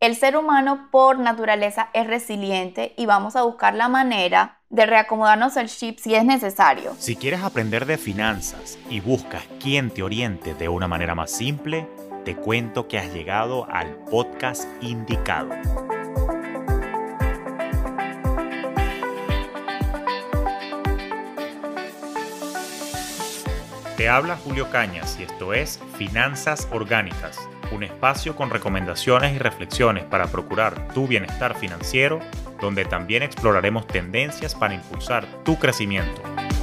El ser humano por naturaleza es resiliente y vamos a buscar la manera de reacomodarnos el chip si es necesario. Si quieres aprender de finanzas y buscas quien te oriente de una manera más simple, te cuento que has llegado al podcast indicado. Te habla Julio Cañas y esto es Finanzas Orgánicas, un espacio con recomendaciones y reflexiones para procurar tu bienestar financiero, donde también exploraremos tendencias para impulsar tu crecimiento.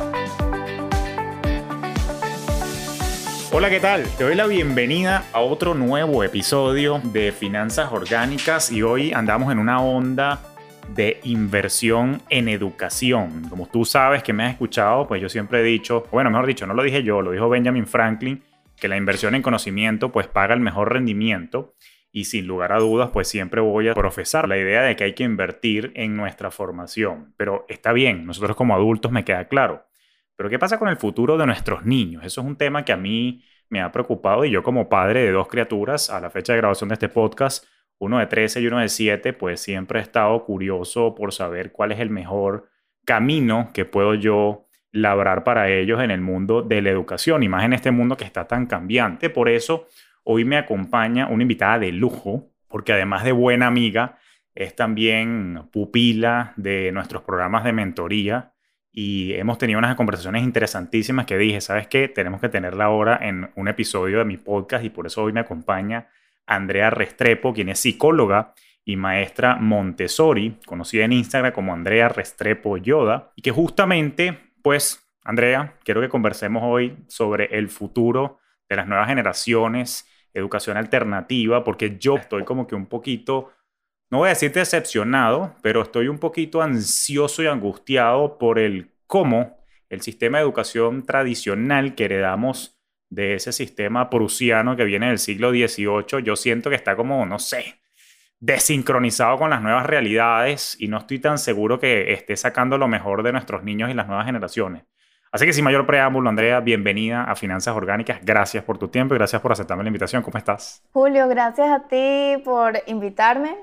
Hola, ¿qué tal? Te doy la bienvenida a otro nuevo episodio de Finanzas Orgánicas y hoy andamos en una onda de inversión en educación. Como tú sabes que me has escuchado, pues yo siempre he dicho, bueno, mejor dicho, no lo dije yo, lo dijo Benjamin Franklin, que la inversión en conocimiento pues paga el mejor rendimiento y sin lugar a dudas pues siempre voy a profesar la idea de que hay que invertir en nuestra formación. Pero está bien, nosotros como adultos me queda claro. Pero ¿qué pasa con el futuro de nuestros niños? Eso es un tema que a mí me ha preocupado y yo como padre de dos criaturas a la fecha de grabación de este podcast, uno de 13 y uno de 7, pues siempre he estado curioso por saber cuál es el mejor camino que puedo yo labrar para ellos en el mundo de la educación y más en este mundo que está tan cambiante. Por eso hoy me acompaña una invitada de lujo, porque además de buena amiga, es también pupila de nuestros programas de mentoría y hemos tenido unas conversaciones interesantísimas que dije, ¿sabes qué? Tenemos que tenerla ahora en un episodio de mi podcast y por eso hoy me acompaña Andrea Restrepo, quien es psicóloga y maestra Montessori, conocida en Instagram como Andrea Restrepo Yoda, y que justamente, pues, Andrea, quiero que conversemos hoy sobre el futuro de las nuevas generaciones, educación alternativa, porque yo estoy como que un poquito, no voy a decir decepcionado, pero estoy un poquito ansioso y angustiado por el cómo el sistema de educación tradicional que heredamos de ese sistema prusiano que viene del siglo XVIII, yo siento que está como, no sé, desincronizado con las nuevas realidades y no estoy tan seguro que esté sacando lo mejor de nuestros niños y las nuevas generaciones. Así que sin mayor preámbulo, Andrea, bienvenida a Finanzas Orgánicas. Gracias por tu tiempo y gracias por aceptarme la invitación. ¿Cómo estás? Julio, gracias a ti por invitarme.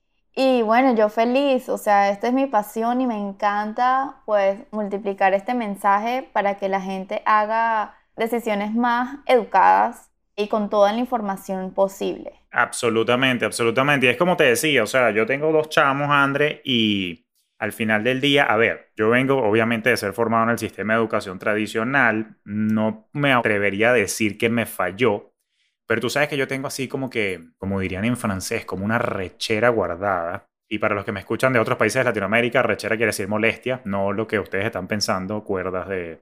Y bueno, yo feliz, o sea, esta es mi pasión y me encanta pues multiplicar este mensaje para que la gente haga decisiones más educadas y con toda la información posible. Absolutamente, absolutamente. Y es como te decía, o sea, yo tengo dos chamos, André, y al final del día, a ver, yo vengo obviamente de ser formado en el sistema de educación tradicional, no me atrevería a decir que me falló, pero tú sabes que yo tengo así como que, como dirían en francés, como una rechera guardada. Y para los que me escuchan de otros países de Latinoamérica, rechera quiere decir molestia, no lo que ustedes están pensando, cuerdas de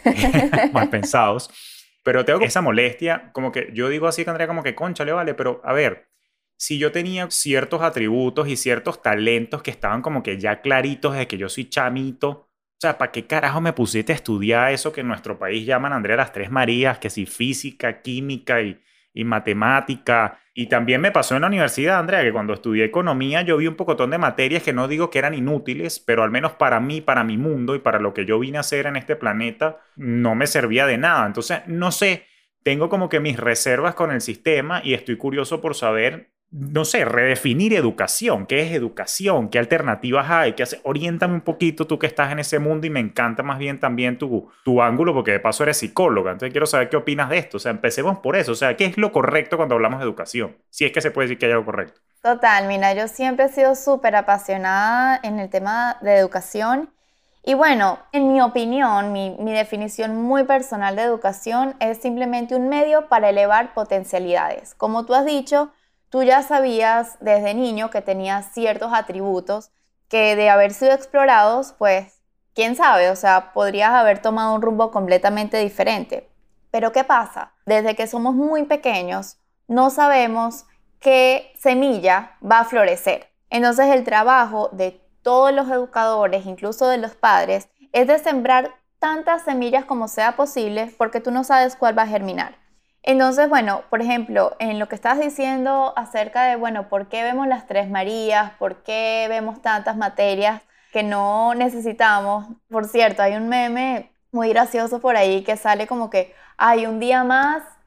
mal pensados. Pero tengo esa molestia, como que yo digo así, que Andrea, como que cónchale, vale, pero a ver, si yo tenía ciertos atributos y ciertos talentos que estaban como que ya claritos de que yo soy chamito, o sea, ¿para qué carajo me pusiste a estudiar eso que en nuestro país llaman, Andrea, las tres Marías, que si física, química y matemática? Y también me pasó en la universidad, Andrea, que cuando estudié economía yo vi un pocotón de materias que no digo que eran inútiles, pero al menos para mí, para mi mundo y para lo que yo vine a hacer en este planeta, no me servía de nada. Entonces, no sé, tengo como que mis reservas con el sistema y estoy curioso por saber, no sé, redefinir educación. ¿Qué es educación? ¿Qué alternativas hay? ¿Qué hace? Oriéntame un poquito tú que estás en ese mundo y me encanta más bien también tu ángulo porque de paso eres psicóloga. Entonces quiero saber qué opinas de esto. O sea, empecemos por eso. O sea, ¿qué es lo correcto cuando hablamos de educación? Si es que se puede decir que hay algo correcto. Total, mira, yo siempre he sido súper apasionada en el tema de educación y bueno, en mi opinión, mi definición muy personal de educación es simplemente un medio para elevar potencialidades. Como tú has dicho, tú ya sabías desde niño que tenías ciertos atributos que de haber sido explorados, pues, quién sabe, o sea, podrías haber tomado un rumbo completamente diferente. Pero ¿qué pasa? Desde que somos muy pequeños, no sabemos qué semilla va a florecer. Entonces el trabajo de todos los educadores, incluso de los padres, es de sembrar tantas semillas como sea posible porque tú no sabes cuál va a germinar. Entonces, bueno, por ejemplo, en lo que estás diciendo acerca de, bueno, ¿por qué vemos las tres Marías? ¿Por qué vemos tantas materias que no necesitamos? Por cierto, hay un meme muy gracioso por ahí que sale como que hay un día más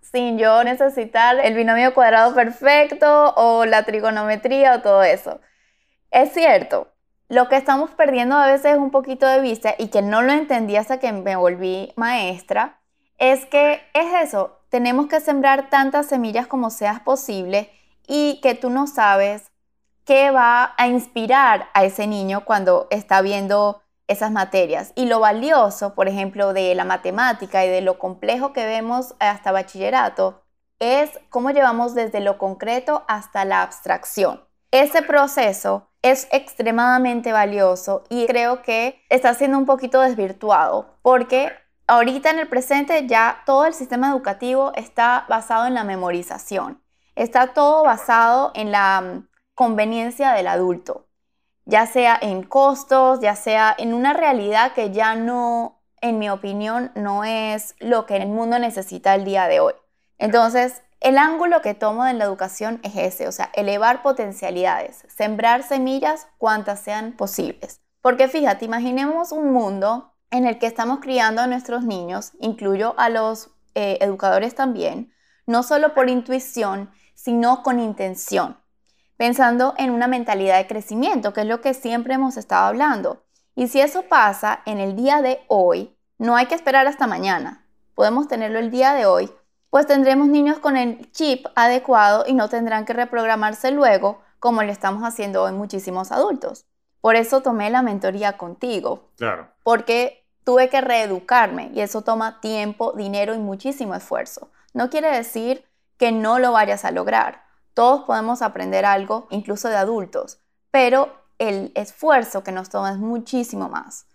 sin yo necesitar el binomio cuadrado perfecto o la trigonometría o todo eso. Es cierto, lo que estamos perdiendo a veces un poquito de vista y que no lo entendí hasta que me volví maestra, es que es eso, tenemos que sembrar tantas semillas como sea posible y que tú no sabes qué va a inspirar a ese niño cuando está viendo esas materias. Y lo valioso, por ejemplo, de la matemática y de lo complejo que vemos hasta bachillerato, es cómo llevamos desde lo concreto hasta la abstracción. Ese proceso es extremadamente valioso y creo que está siendo un poquito desvirtuado porque ahorita en el presente ya todo el sistema educativo está basado en la memorización. Está todo basado en la conveniencia del adulto, ya sea en costos, ya sea en una realidad que ya no, en mi opinión, no es lo que el mundo necesita el día de hoy. Entonces, el ángulo que tomo de la educación es ese, o sea, elevar potencialidades, sembrar semillas cuantas sean posibles. Porque fíjate, imaginemos un mundo en el que estamos criando a nuestros niños, incluyo a los educadores también, no solo por intuición, sino con intención, pensando en una mentalidad de crecimiento, que es lo que siempre hemos estado hablando. Y si eso pasa en el día de hoy, no hay que esperar hasta mañana, podemos tenerlo el día de hoy, pues tendremos niños con el chip adecuado y no tendrán que reprogramarse luego como lo estamos haciendo hoy muchísimos adultos. Por eso tomé la mentoría contigo. Claro. Porque tuve que reeducarme y eso toma tiempo, dinero y muchísimo esfuerzo. No quiere decir que no lo vayas a lograr. Todos podemos aprender algo, incluso de adultos, pero el esfuerzo que nos toma es muchísimo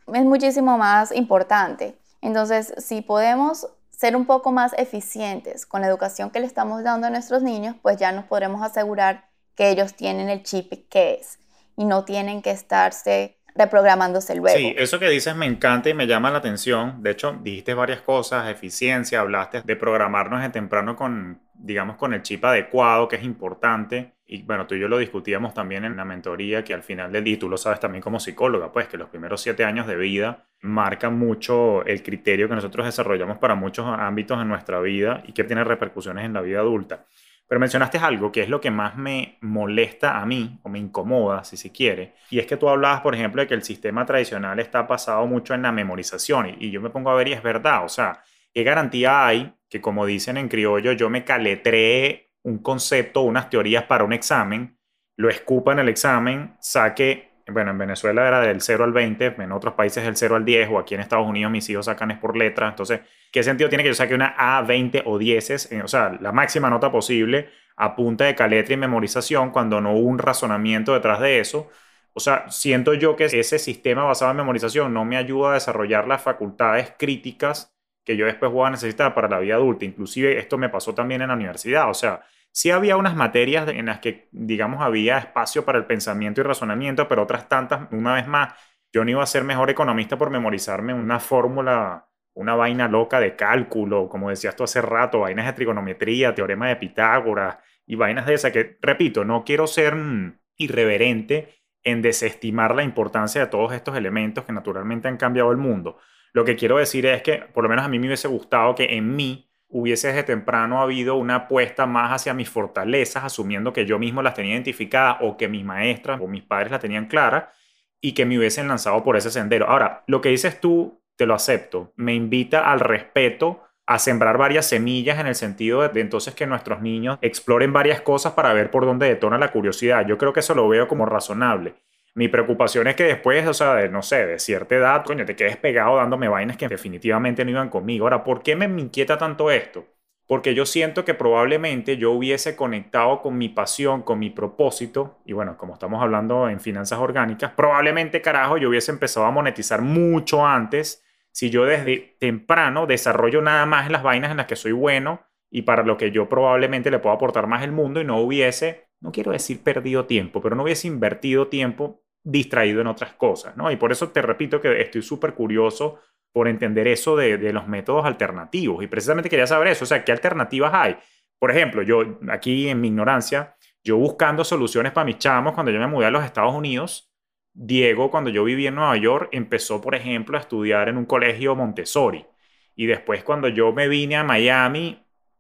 más importante. Entonces, si podemos ser un poco más eficientes con la educación que le estamos dando a nuestros niños, pues ya nos podremos asegurar que ellos tienen el chip que es y no tienen que estarse reprogramándose luego. Sí, eso que dices me encanta y me llama la atención. De hecho, dijiste varias cosas, eficiencia, hablaste de programarnos de temprano con, digamos, con el chip adecuado, que es importante. Y bueno, tú y yo lo discutíamos también en la mentoría, que al final del día, y tú lo sabes también como psicóloga, pues que los primeros 7 años de vida marcan mucho el criterio que nosotros desarrollamos para muchos ámbitos en nuestra vida y que tiene repercusiones en la vida adulta. Pero mencionaste algo que es lo que más me molesta a mí, o me incomoda, si se quiere, y es que tú hablabas, por ejemplo, de que el sistema tradicional está basado mucho en la memorización, y yo me pongo a ver y es verdad, o sea, ¿qué garantía hay que, como dicen en criollo, yo me caletree un concepto, unas teorías para un examen, lo escupa en el examen, saque, bueno, en Venezuela era del 0 al 20, en otros países del 0 al 10, o aquí en Estados Unidos mis hijos sacan es por letra, entonces, ¿qué sentido tiene que yo saque una A, 20 o 10? O sea, la máxima nota posible a punta de caletra y memorización cuando no hubo un razonamiento detrás de eso. O sea, siento yo que ese sistema basado en memorización no me ayuda a desarrollar las facultades críticas que yo después voy a necesitar para la vida adulta. Inclusive esto me pasó también en la universidad. O sea, sí había unas materias en las que, digamos, había espacio para el pensamiento y razonamiento, pero otras tantas, una vez más, yo no iba a ser mejor economista por memorizarme una fórmula, una vaina loca de cálculo, como decías tú hace rato, vainas de trigonometría, teorema de Pitágoras y vainas de esas que, repito, no quiero ser irreverente en desestimar la importancia de todos estos elementos que naturalmente han cambiado el mundo. Lo que quiero decir es que, por lo menos a mí me hubiese gustado que en mí hubiese desde temprano habido una apuesta más hacia mis fortalezas, asumiendo que yo mismo las tenía identificadas o que mis maestras o mis padres las tenían claras y que me hubiesen lanzado por ese sendero. Ahora, lo que dices tú, te lo acepto, me invita al respeto, a sembrar varias semillas en el sentido de entonces que nuestros niños exploren varias cosas para ver por dónde detona la curiosidad. Yo creo que eso lo veo como razonable. Mi preocupación es que después, o sea, de, no sé, de cierta edad, coño, te quedes pegado dándome vainas que definitivamente no iban conmigo. Ahora, ¿por qué me inquieta tanto esto? Porque yo siento que probablemente yo hubiese conectado con mi pasión, con mi propósito, y bueno, como estamos hablando en finanzas orgánicas, probablemente, carajo, yo hubiese empezado a monetizar mucho antes si yo desde temprano desarrollo nada más las vainas en las que soy bueno y para lo que yo probablemente le puedo aportar más al mundo y no hubiese, no quiero decir perdido tiempo, pero no hubiese invertido tiempo distraído en otras cosas, ¿no? Y por eso te repito que estoy súper curioso por entender eso de los métodos alternativos. Y precisamente quería saber eso, o sea, ¿qué alternativas hay? Por ejemplo, yo aquí en mi ignorancia, yo buscando soluciones para mis chamos cuando yo me mudé a los Estados Unidos, Diego, cuando yo vivía en Nueva York, empezó, por ejemplo, a estudiar en un colegio Montessori. Y después, cuando yo me vine a Miami,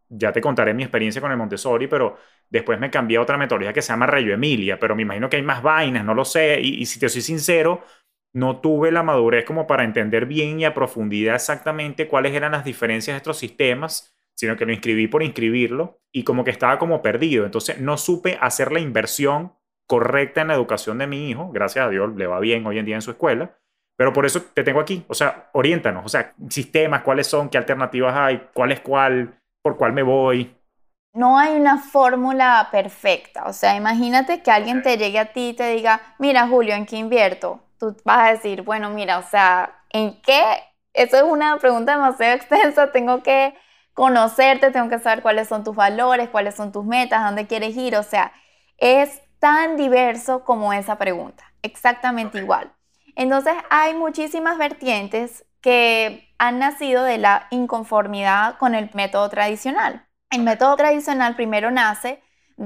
ya te contaré mi experiencia con el Montessori, pero después me cambié a otra metodología que se llama Reggio Emilia, pero me imagino que hay más vainas, no lo sé, y si te soy sincero, no tuve la madurez como para entender bien y a profundidad exactamente cuáles eran las diferencias de estos sistemas, sino que lo inscribí por inscribirlo y como que estaba como perdido. Entonces no supe hacer la inversión correcta en la educación de mi hijo. Gracias a Dios le va bien hoy en día en su escuela. Pero por eso te tengo aquí. O sea, oriéntanos. O sea, sistemas, cuáles son, qué alternativas hay, cuál es cuál, por cuál me voy. No hay una fórmula perfecta. O sea, imagínate que alguien te llegue a ti y te diga, mira, Julio, ¿en qué invierto? Tú vas a decir, bueno, mira, o sea, ¿en qué? Eso es una pregunta demasiado extensa. Tengo que conocerte, tengo que saber cuáles son tus valores, cuáles son tus metas, a dónde quieres ir. O sea, es tan diverso como esa pregunta. Exactamente igual. Entonces, hay muchísimas vertientes que han nacido de la inconformidad con el método tradicional. El método tradicional primero nace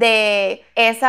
de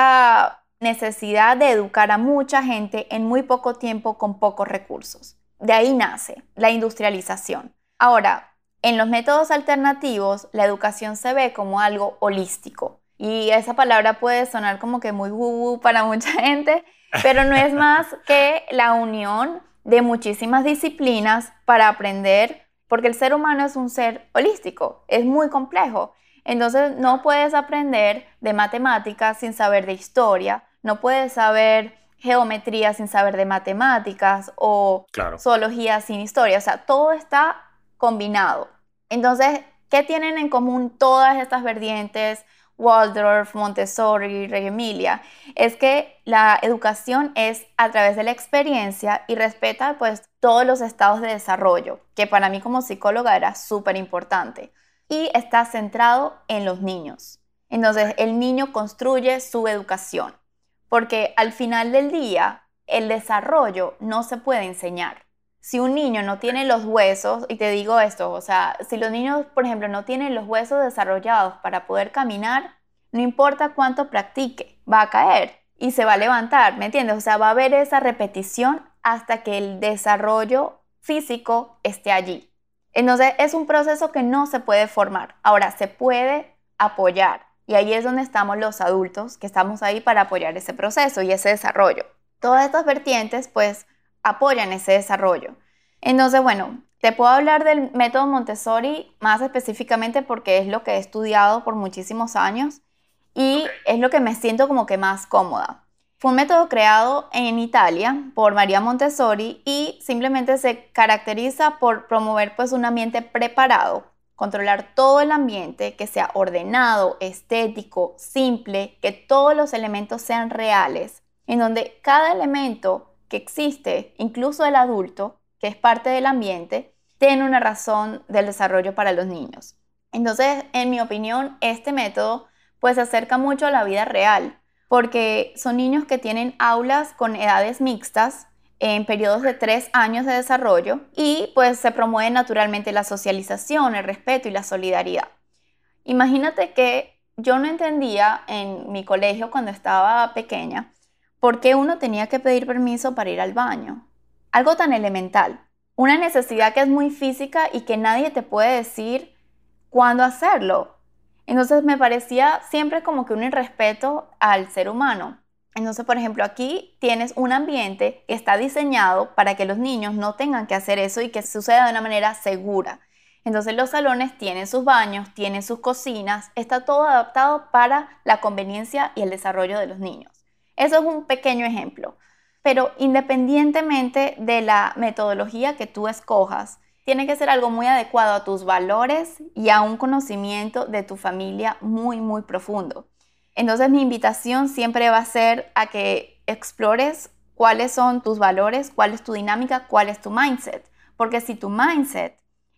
esa necesidad de educar a mucha gente en muy poco tiempo con pocos recursos. De ahí nace la industrialización. Ahora, en los métodos alternativos, la educación se ve como algo holístico. Y esa palabra puede sonar como que muy woo para mucha gente, pero no es más que la unión de muchísimas disciplinas para aprender, porque el ser humano es un ser holístico, es muy complejo. Entonces no puedes aprender de matemáticas sin saber de historia, no puedes saber geometría sin saber de matemáticas o Claro. zoología sin historia, o sea, todo está combinado. Entonces, ¿qué tienen en común todas estas vertientes? Waldorf, Montessori, Reggio Emilia, es que la educación es a través de la experiencia y respeta pues todos los estados de desarrollo, que para mí como psicóloga era súper importante, y está centrado en los niños. Entonces el niño construye su educación, porque al final del día el desarrollo no se puede enseñar. Si un niño no tiene los huesos, y te digo esto, o sea, si los niños, por ejemplo, no tienen los huesos desarrollados para poder caminar, no importa cuánto practique, va a caer y se va a levantar, ¿me entiendes? O sea, va a haber esa repetición hasta que el desarrollo físico esté allí. Entonces, es un proceso que no se puede formar. Ahora, se puede apoyar. Y ahí es donde estamos los adultos, que estamos ahí para apoyar ese proceso y ese desarrollo. Todas estas vertientes, pues, apoyan ese desarrollo. Entonces, bueno, te puedo hablar del método Montessori más específicamente porque es lo que he estudiado por muchísimos años y es lo que me siento como que más cómoda. Fue un método creado en Italia por María Montessori y simplemente se caracteriza por promover pues un ambiente preparado, controlar todo el ambiente, que sea ordenado, estético, simple, que todos los elementos sean reales, en donde cada elemento que existe, incluso el adulto, que es parte del ambiente, tiene una razón del desarrollo para los niños. Entonces, en mi opinión, este método pues se acerca mucho a la vida real, porque son niños que tienen aulas con edades mixtas en periodos de 3 años de desarrollo y pues se promueve naturalmente la socialización, el respeto y la solidaridad. Imagínate que yo no entendía en mi colegio cuando estaba pequeña por qué uno tenía que pedir permiso para ir al baño. Algo tan elemental, una necesidad que es muy física y que nadie te puede decir cuándo hacerlo. Entonces me parecía siempre como que un irrespeto al ser humano. Entonces, por ejemplo, aquí tienes un ambiente que está diseñado para que los niños no tengan que hacer eso y que suceda de una manera segura. Entonces los salones tienen sus baños, tienen sus cocinas, está todo adaptado para la conveniencia y el desarrollo de los niños. Eso es un pequeño ejemplo. Pero independientemente de la metodología que tú escojas, tiene que ser algo muy adecuado a tus valores y a un conocimiento de tu familia muy, muy profundo. Entonces mi invitación siempre va a ser a que explores cuáles son tus valores, cuál es tu dinámica, cuál es tu mindset. Porque si tu mindset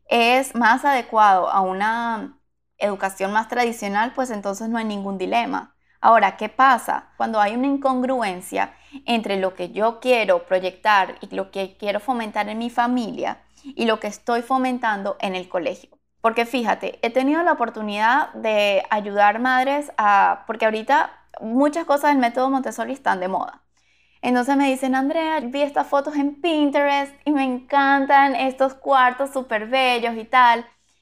es más adecuado a una educación más tradicional, pues entonces no hay ningún dilema. Ahora, ¿qué pasa? Cuando hay una incongruencia entre lo que yo quiero proyectar y lo que quiero fomentar en mi familia y lo que estoy fomentando en el colegio. Porque fíjate, he tenido la oportunidad de ayudar madres porque ahorita muchas cosas del método Montessori están de moda. Entonces me dicen, Andrea, vi estas fotos en Pinterest y me encantan estos cuartos súper bellos y tal.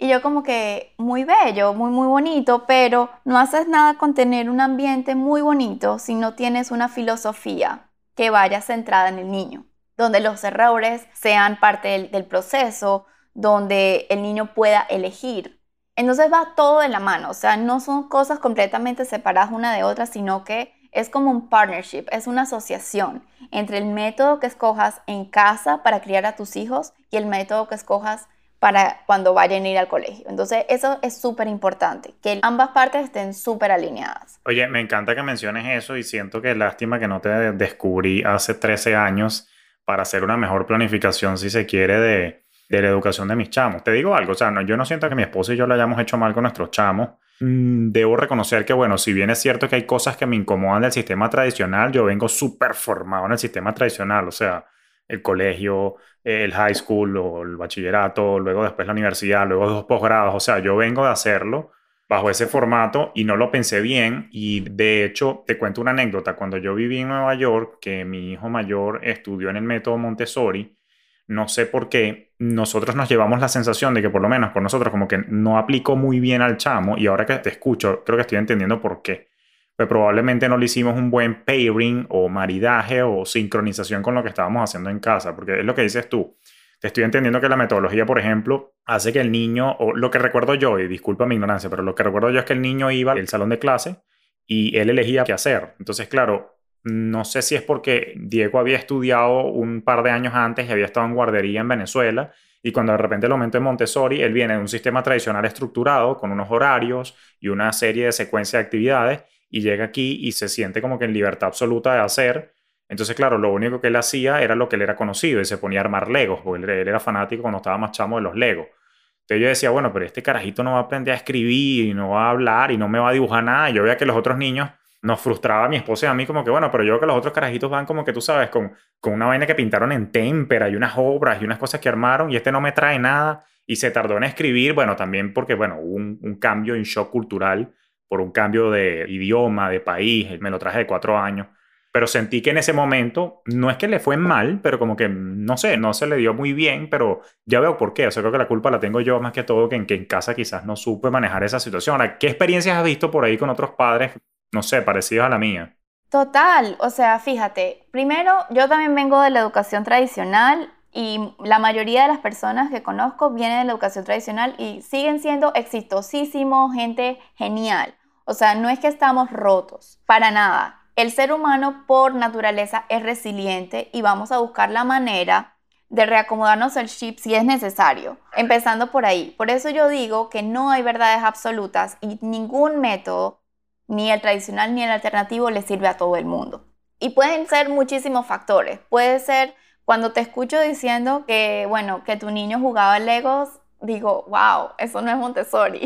Y yo como que muy bello, muy, muy bonito, pero no haces nada con tener un ambiente muy bonito si no tienes una filosofía que vaya centrada en el niño, donde los errores sean parte del proceso, donde el niño pueda elegir. Entonces va todo de la mano, o sea, no son cosas completamente separadas una de otra, sino que es como un partnership, es una asociación entre el método que escojas en casa para criar a tus hijos y el método que escojas para cuando vayan a ir al colegio. Entonces, eso es súper importante, que ambas partes estén súper alineadas. Oye, me encanta que menciones eso y siento que lástima que no te descubrí hace 13 años para hacer una mejor planificación, si se quiere, de la educación de mis chamos. Te digo algo, o sea, yo no siento que mi esposa y yo lo hayamos hecho mal con nuestros chamos. Debo reconocer que, bueno, si bien es cierto que hay cosas que me incomodan del sistema tradicional, yo vengo súper formado en el sistema tradicional, o sea, el colegio, el high school o el bachillerato, luego después la universidad, luego 2 posgrados, o sea, yo vengo de hacerlo bajo ese formato y no lo pensé bien y de hecho te cuento una anécdota, cuando yo viví en Nueva York, que mi hijo mayor estudió en el método Montessori, no sé por qué, nosotros nos llevamos la sensación de que por lo menos con nosotros como que no aplicó muy bien al chamo y ahora que te escucho creo que estoy entendiendo por qué. Pues probablemente no le hicimos un buen pairing o maridaje o sincronización con lo que estábamos haciendo en casa, porque es lo que dices tú. Te estoy entendiendo que la metodología, por ejemplo, hace que el niño, o lo que recuerdo yo, y disculpa mi ignorancia, pero lo que recuerdo yo es que el niño iba al salón de clase y él elegía qué hacer. Entonces, claro, no sé si es porque Diego había estudiado un par de años antes y había estado en guardería en Venezuela y cuando de repente lo aumentó en Montessori, él viene de un sistema tradicional estructurado con unos horarios y una serie de secuencia de actividades y llega aquí y se siente como que en libertad absoluta de hacer. Entonces, claro, lo único que él hacía era lo que él era conocido y se ponía a armar Legos, porque él era fanático cuando estaba más chamo de los Legos. Entonces yo decía, bueno, pero este carajito no va a aprender a escribir y no va a hablar y no me va a dibujar nada. Y yo veía que los otros niños nos frustraba a mi esposa y a mí como que, bueno, pero yo veo que los otros carajitos van como que tú sabes, con una vaina que pintaron en témpera y unas obras y unas cosas que armaron y este no me trae nada y se tardó en escribir, bueno, también porque, bueno, hubo un cambio en shock cultural por un cambio de idioma, de país, me lo traje de 4 años. Pero sentí que en ese momento, no es que le fue mal, pero como que, no sé, no se le dio muy bien, pero ya veo por qué. O sea, creo que la culpa la tengo yo más que todo, que en casa quizás no supe manejar esa situación. Ahora, ¿qué experiencias has visto por ahí con otros padres, no sé, parecidos a la mía? Total, o sea, fíjate, primero yo también vengo de la educación tradicional y la mayoría de las personas que conozco vienen de la educación tradicional y siguen siendo exitosísimos, gente genial. O sea, no es que estamos rotos, para nada. El ser humano por naturaleza es resiliente y vamos a buscar la manera de reacomodarnos el chip si es necesario, empezando por ahí. Por eso yo digo que no hay verdades absolutas y ningún método, ni el tradicional ni el alternativo, le sirve a todo el mundo. Y pueden ser muchísimos factores. Puede ser cuando te escucho diciendo que, bueno, que tu niño jugaba Legos, digo, wow, eso no es Montessori.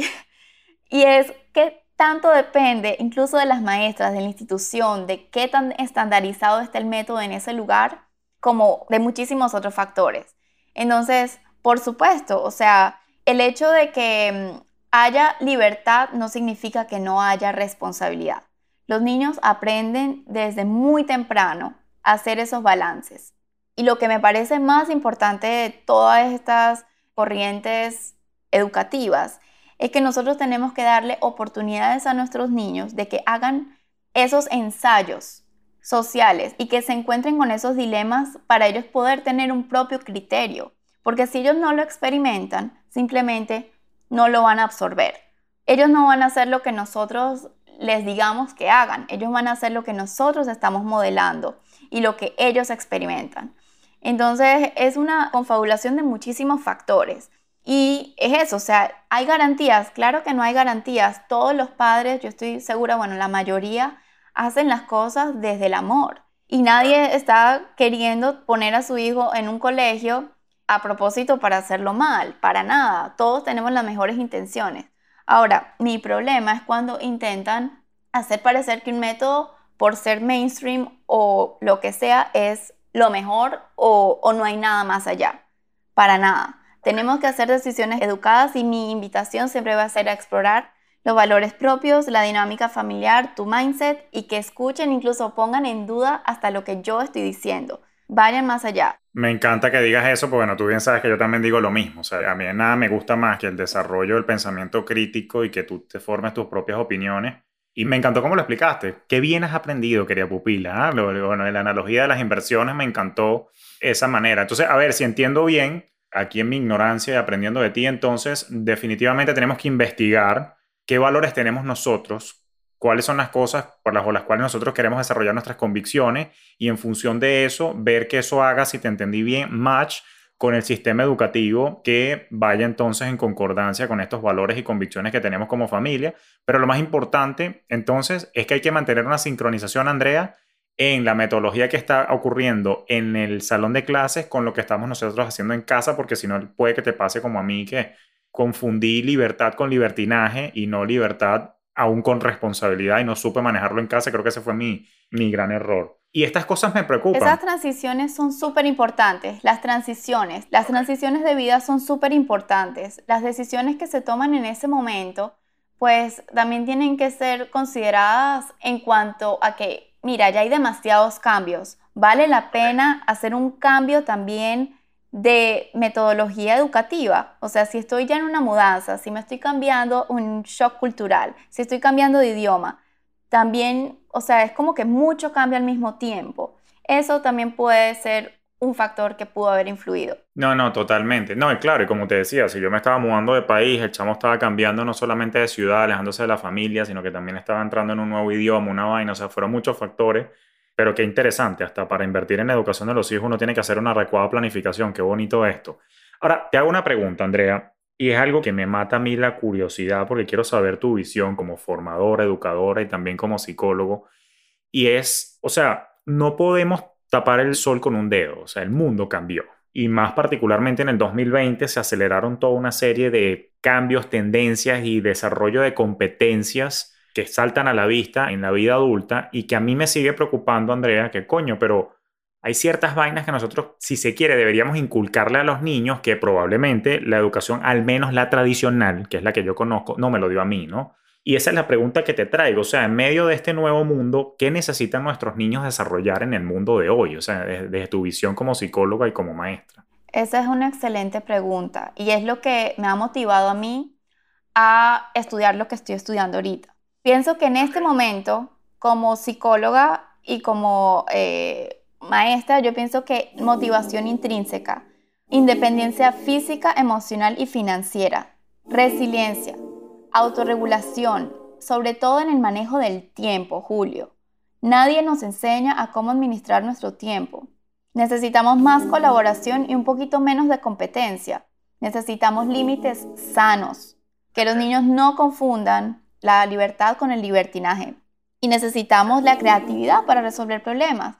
Y es que tanto depende incluso de las maestras, de la institución, de qué tan estandarizado está el método en ese lugar, como de muchísimos otros factores. Entonces, por supuesto, o sea, el hecho de que haya libertad no significa que no haya responsabilidad. Los niños aprenden desde muy temprano a hacer esos balances. Y lo que me parece más importante de todas estas corrientes educativas es que nosotros tenemos que darle oportunidades a nuestros niños de que hagan esos ensayos sociales y que se encuentren con esos dilemas para ellos poder tener un propio criterio. Porque si ellos no lo experimentan, simplemente no lo van a absorber. Ellos no van a hacer lo que nosotros les digamos que hagan. Ellos van a hacer lo que nosotros estamos modelando y lo que ellos experimentan. Entonces es una confabulación de muchísimos factores. Y es eso, o sea, ¿hay garantías? Claro que no hay garantías. Todos los padres, yo estoy segura, bueno, la mayoría hacen las cosas desde el amor. Y nadie está queriendo poner a su hijo en un colegio a propósito para hacerlo mal, para nada. Todos tenemos las mejores intenciones. Ahora, mi problema es cuando intentan hacer parecer que un método, por ser mainstream o lo que sea, es lo mejor o no hay nada más allá. Para nada. Tenemos que hacer decisiones educadas y mi invitación siempre va a ser a explorar los valores propios, la dinámica familiar, tu mindset y que escuchen, incluso pongan en duda hasta lo que yo estoy diciendo. Vayan más allá. Me encanta que digas eso, porque bueno, tú bien sabes que yo también digo lo mismo. O sea, a mí nada me gusta más que el desarrollo del pensamiento crítico y que tú te formes tus propias opiniones. Y me encantó cómo lo explicaste. Qué bien has aprendido, querida pupila. ¿Ah? Bueno, la analogía de las inversiones me encantó esa manera. Entonces, a ver, si entiendo bien, aquí en mi ignorancia y aprendiendo de ti, entonces definitivamente tenemos que investigar qué valores tenemos nosotros, cuáles son las cosas por las cuales nosotros queremos desarrollar nuestras convicciones y en función de eso, ver que eso haga, si te entendí bien, match con el sistema educativo que vaya entonces en concordancia con estos valores y convicciones que tenemos como familia. Pero lo más importante, entonces, es que hay que mantener una sincronización, Andrea, en la metodología que está ocurriendo en el salón de clases con lo que estamos nosotros haciendo en casa, porque si no puede que te pase como a mí, que confundí libertad con libertinaje y no libertad aún con responsabilidad y no supe manejarlo en casa. Creo que ese fue mi gran error. Y estas cosas me Esas preocupan. transiciones son súper importantes. Las transiciones de vida son súper importantes. Las decisiones que se toman en ese momento, pues también tienen que ser consideradas en cuanto a que, mira, ya hay demasiados cambios. Vale la pena hacer un cambio también de metodología educativa. O sea, si estoy ya en una mudanza, si me estoy cambiando un shock cultural, si estoy cambiando de idioma, también, o sea, es como que mucho cambia al mismo tiempo. Eso también puede ser un factor que pudo haber influido. No, no, totalmente. No, y claro, y como te decía, si yo me estaba mudando de país, el chamo estaba cambiando no solamente de ciudad, alejándose de la familia, sino que también estaba entrando en un nuevo idioma, una vaina, o sea, fueron muchos factores, pero qué interesante, hasta para invertir en la educación de los hijos uno tiene que hacer una adecuada planificación, qué bonito esto. Ahora, te hago una pregunta, Andrea, y es algo que me mata a mí la curiosidad, porque quiero saber tu visión como formadora, educadora y también como psicólogo, y es, o sea, no podemos tapar el sol con un dedo, o sea, el mundo cambió. Y más particularmente en el 2020 se aceleraron toda una serie de cambios, tendencias y desarrollo de competencias que saltan a la vista en la vida adulta y que a mí me sigue preocupando, Andrea, que coño, pero hay ciertas vainas que nosotros, si se quiere, deberíamos inculcarle a los niños que probablemente la educación, al menos la tradicional, que es la que yo conozco, no me lo dio a mí, ¿no? Y esa es la pregunta que te traigo. O sea, en medio de este nuevo mundo, ¿qué necesitan nuestros niños desarrollar en el mundo de hoy? O sea, desde tu visión como psicóloga y como maestra. Esa es una excelente pregunta y es lo que me ha motivado a mí a estudiar lo que estoy estudiando ahorita. Pienso que en este momento, como psicóloga y como maestra, yo pienso que motivación intrínseca, independencia física, emocional y financiera, resiliencia, autorregulación, sobre todo en el manejo del tiempo, Julio. Nadie nos enseña a cómo administrar nuestro tiempo. Necesitamos más colaboración y un poquito menos de competencia. Necesitamos límites sanos, que los niños no confundan la libertad con el libertinaje. Y necesitamos la creatividad para resolver problemas.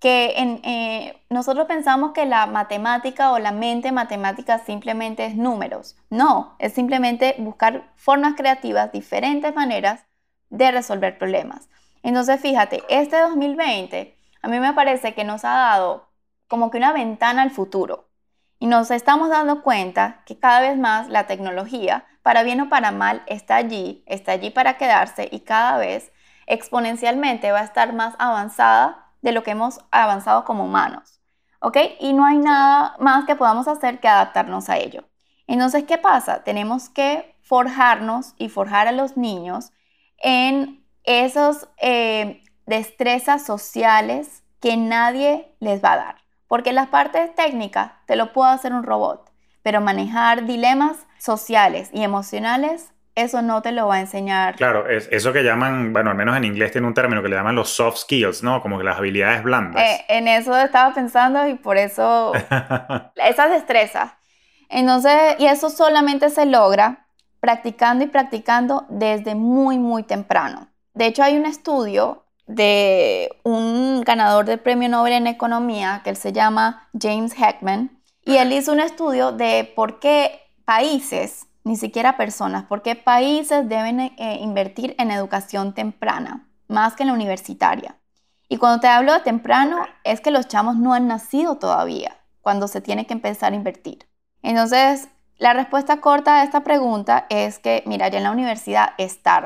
Nosotros pensamos que la matemática o la mente matemática simplemente es números. No, es simplemente buscar formas creativas, diferentes maneras de resolver problemas. Entonces, fíjate, este 2020 a mí me parece que nos ha dado como que una ventana al futuro. Y nos estamos dando cuenta que cada vez más la tecnología, para bien o para mal, está allí para quedarse y cada vez exponencialmente va a estar más avanzada de lo que hemos avanzado como humanos, ¿ok? Y no hay nada más que podamos hacer que adaptarnos a ello. Entonces, ¿qué pasa? Tenemos que forjarnos y forjar a los niños en esas destrezas sociales que nadie les va a dar. Porque las partes técnicas te lo puede hacer un robot, pero manejar dilemas sociales y emocionales, eso no te lo va a enseñar. Claro, es eso que llaman, bueno, al menos en inglés tiene un término que le llaman los soft skills, ¿no? Como que las habilidades blandas. En eso estaba pensando y por eso esas destrezas. Entonces, y eso solamente se logra practicando y practicando desde muy, muy temprano. De hecho, hay un estudio de un ganador del Premio Nobel en Economía, que él se llama James Heckman, y él hizo un estudio de por qué países, ni siquiera personas, por qué países deben invertir en educación temprana, más que en la universitaria. Y cuando te hablo de temprano, es que los chamos no han nacido todavía, cuando se tiene que empezar a invertir. Entonces, la respuesta corta a esta pregunta es que, mira, ya en la universidad es tarde.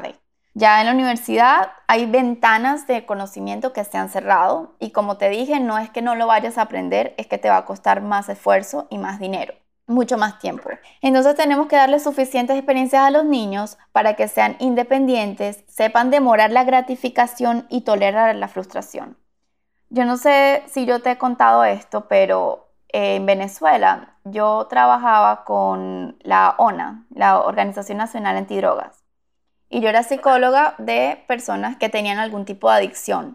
Ya en la universidad hay ventanas de conocimiento que se han cerrado y como te dije, no es que no lo vayas a aprender, es que te va a costar más esfuerzo y más dinero, mucho más tiempo. Entonces tenemos que darle suficientes experiencias a los niños para que sean independientes, sepan demorar la gratificación y tolerar la frustración. Yo no sé si yo te he contado esto, pero en Venezuela yo trabajaba con la ONA, la Organización Nacional Antidrogas, y yo era psicóloga de personas que tenían algún tipo de adicción.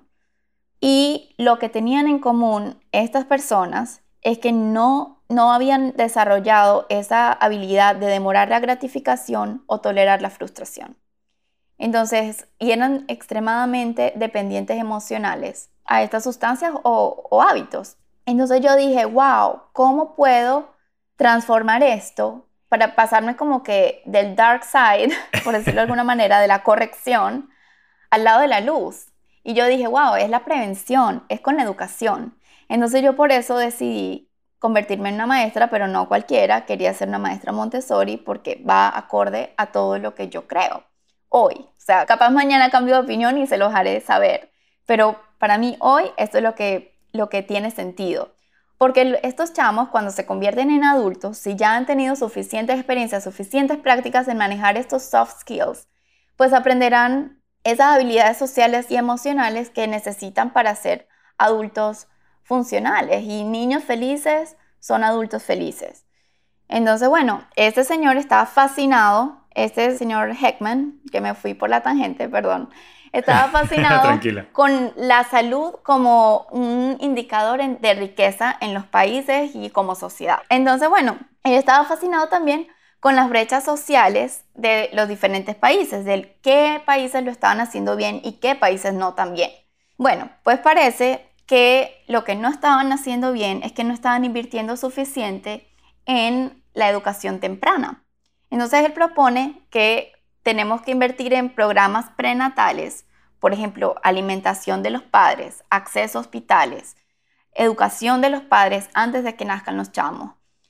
Y lo que tenían en común estas personas es que no habían desarrollado esa habilidad de demorar la gratificación o tolerar la frustración. Entonces, y eran extremadamente dependientes emocionales a estas sustancias o hábitos. Entonces yo dije, wow, ¿cómo puedo transformar esto para pasarme como que del dark side, por decirlo de alguna manera, de la corrección, al lado de la luz? Y yo dije, wow, es la prevención, es con la educación. Entonces yo por eso decidí convertirme en una maestra, pero no cualquiera, quería ser una maestra Montessori porque va acorde a todo lo que yo creo hoy. O sea, capaz mañana cambio de opinión y se los haré saber. Pero para mí hoy esto es lo que tiene sentido. Porque estos chamos cuando se convierten en adultos, si ya han tenido suficientes experiencias, suficientes prácticas en manejar estos soft skills, pues aprenderán esas habilidades sociales y emocionales que necesitan para ser adultos funcionales. Y niños felices son adultos felices. Entonces, bueno, este señor estaba fascinado, este señor Heckman, que me fui por la tangente, perdón, estaba fascinado con la salud como un indicador de riqueza en los países y como sociedad. Entonces, bueno, él estaba fascinado también con las brechas sociales de los diferentes países, de qué países lo estaban haciendo bien y qué países no tan bien. Bueno, pues parece que lo que no estaban haciendo bien es que no estaban invirtiendo suficiente en la educación temprana. Entonces él propone que tenemos que invertir en programas prenatales, por ejemplo, alimentación de los padres, acceso a hospitales, educación de los padres antes de que nazcan los chamos,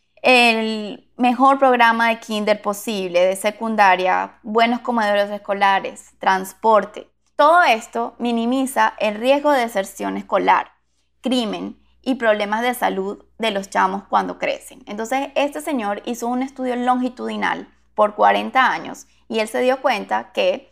el mejor programa de kinder posible, de secundaria, buenos comedores escolares, transporte. Todo esto minimiza el riesgo de deserción escolar, crimen y problemas de salud de los chamos cuando crecen. Entonces, este señor hizo un estudio longitudinal por 40 años y él se dio cuenta que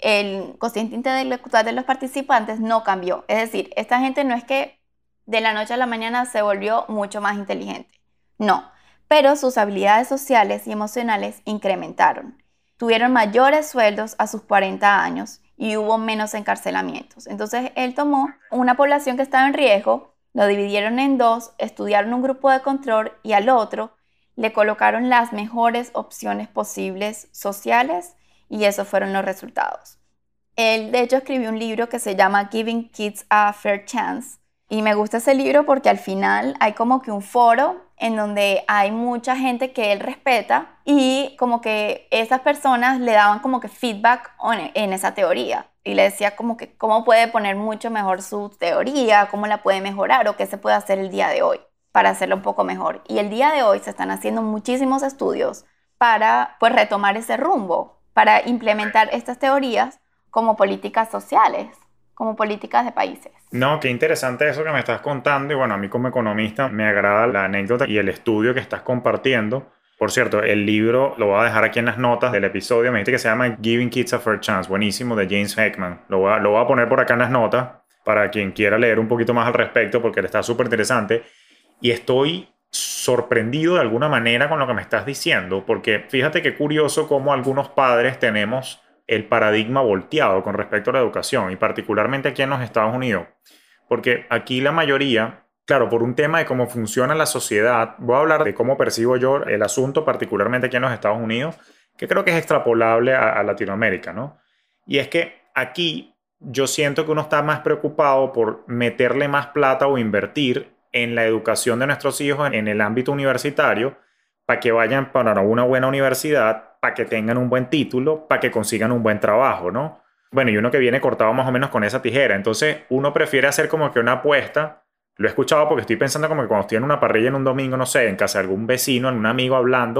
el cociente intelectual de los participantes no cambió. Es decir, esta gente no es que de la noche a la mañana se volvió mucho más inteligente. No, pero sus habilidades sociales y emocionales incrementaron. Tuvieron mayores sueldos a sus 40 años y hubo menos encarcelamientos. Entonces, él tomó una población que estaba en riesgo, lo dividieron en dos, estudiaron un grupo de control y al otro le colocaron las mejores opciones posibles sociales y esos fueron los resultados. Él, de hecho, escribió un libro que se llama Giving Kids a Fair Chance y me gusta ese libro porque al final hay como que un foro en donde hay mucha gente que él respeta y como que esas personas le daban como que feedback en esa teoría y le decía como que cómo puede poner mucho mejor su teoría, cómo la puede mejorar o qué se puede hacer el día de hoy para hacerlo un poco mejor. Y el día de hoy se están haciendo muchísimos estudios para pues retomar ese rumbo, para implementar estas teorías como políticas sociales, como políticas de países. No, qué interesante eso que me estás contando y bueno, a mí como economista me agrada la anécdota y el estudio que estás compartiendo. Por cierto, el libro lo voy a dejar aquí en las notas del episodio, me dijiste que se llama Giving Kids a Fair Chance, buenísimo, de James Heckman. Lo voy a poner por acá en las notas para quien quiera leer un poquito más al respecto porque está súper interesante y estoy sorprendido de alguna manera con lo que me estás diciendo porque fíjate qué curioso cómo algunos padres tenemos el paradigma volteado con respecto a la educación y particularmente aquí en los Estados Unidos. Porque aquí la mayoría, claro, por un tema de cómo funciona la sociedad, voy a hablar de cómo percibo yo el asunto, particularmente aquí en los Estados Unidos, que creo que es extrapolable a Latinoamérica, ¿no? Y es que aquí yo siento que uno está más preocupado por meterle más plata o invertir en la educación de nuestros hijos en el ámbito universitario para que vayan para una buena universidad, para que tengan un buen título, para que consigan un buen trabajo, ¿no? Bueno, y uno que viene cortado más o menos con esa tijera. Entonces, uno prefiere hacer como que una apuesta. Lo he escuchado porque estoy pensando como que cuando estoy en una parrilla en un domingo, no sé, en casa de algún vecino, en un amigo hablando,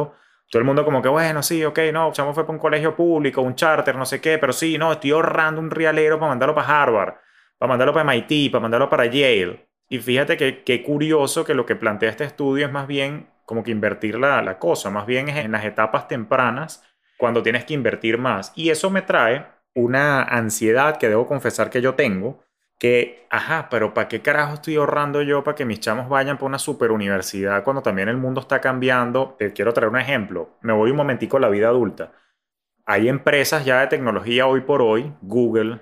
Todo el mundo como que, bueno, sí, ok, no, chamo fue para un colegio público, un charter, no sé qué, pero sí, no, estoy ahorrando un rialero para mandarlo para Harvard, para mandarlo para MIT, para mandarlo para Yale. Y fíjate que qué curioso que lo que plantea este estudio es más bien como que invertir la cosa, más bien es en las etapas tempranas cuando tienes que invertir más. Y eso me trae una ansiedad que debo confesar que yo tengo, que, ajá, pero ¿para qué carajo estoy ahorrando yo para que mis chamos vayan para una super universidad cuando también el mundo está cambiando? Te quiero traer un ejemplo. Me voy un momentico a la vida adulta. Hay empresas ya de tecnología hoy por hoy, Google,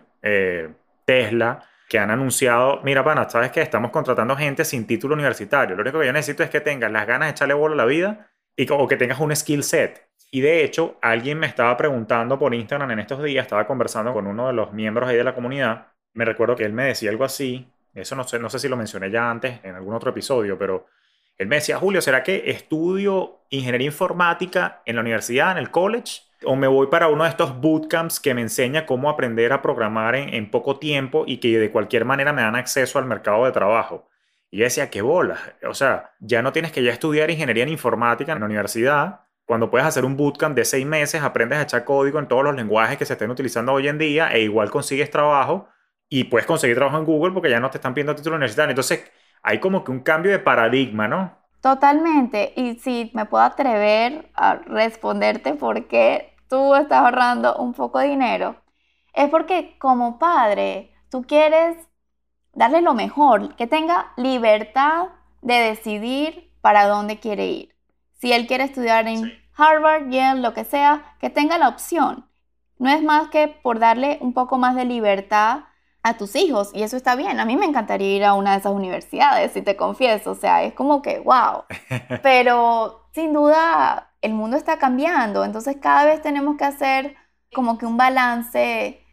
Tesla, que han anunciado, mira, pana, ¿sabes qué? Estamos contratando gente sin título universitario. Lo único que yo necesito es que tengas las ganas de echarle bola a la vida o que tengas un skill set. Y de hecho, alguien me estaba preguntando por Instagram en estos días, estaba conversando con uno de los miembros ahí de la comunidad. Me recuerdo que él me decía algo así, eso no sé si lo mencioné ya antes en algún otro episodio, pero él me decía, Julio, ¿será que estudio ingeniería informática en la universidad, en el college? ¿O me voy para uno de estos bootcamps que me enseña cómo aprender a programar en poco tiempo y que de cualquier manera me dan acceso al mercado de trabajo? Y yo decía, qué bola. O sea, ya no tienes que ya estudiar ingeniería en informática en la universidad. Cuando puedes hacer un bootcamp de 6 meses, aprendes a echar código en todos los lenguajes que se estén utilizando hoy en día e igual consigues trabajo y puedes conseguir trabajo en Google porque ya no te están pidiendo título universitario. Entonces, hay como que un cambio de paradigma, ¿no? Totalmente. Y si me puedo atrever a responderte por qué tú estás ahorrando un poco de dinero, es porque como padre tú quieres darle lo mejor, que tenga libertad de decidir para dónde quiere ir. Si él quiere estudiar en Sí. Harvard, Yale, lo que sea, que tenga la opción. No es más que por darle un poco más de libertad a tus hijos y eso está bien. A mí me encantaría ir a una de esas universidades, si te confieso, o sea, es como que wow. Pero sin duda el mundo está cambiando, entonces cada vez tenemos que hacer como que un balance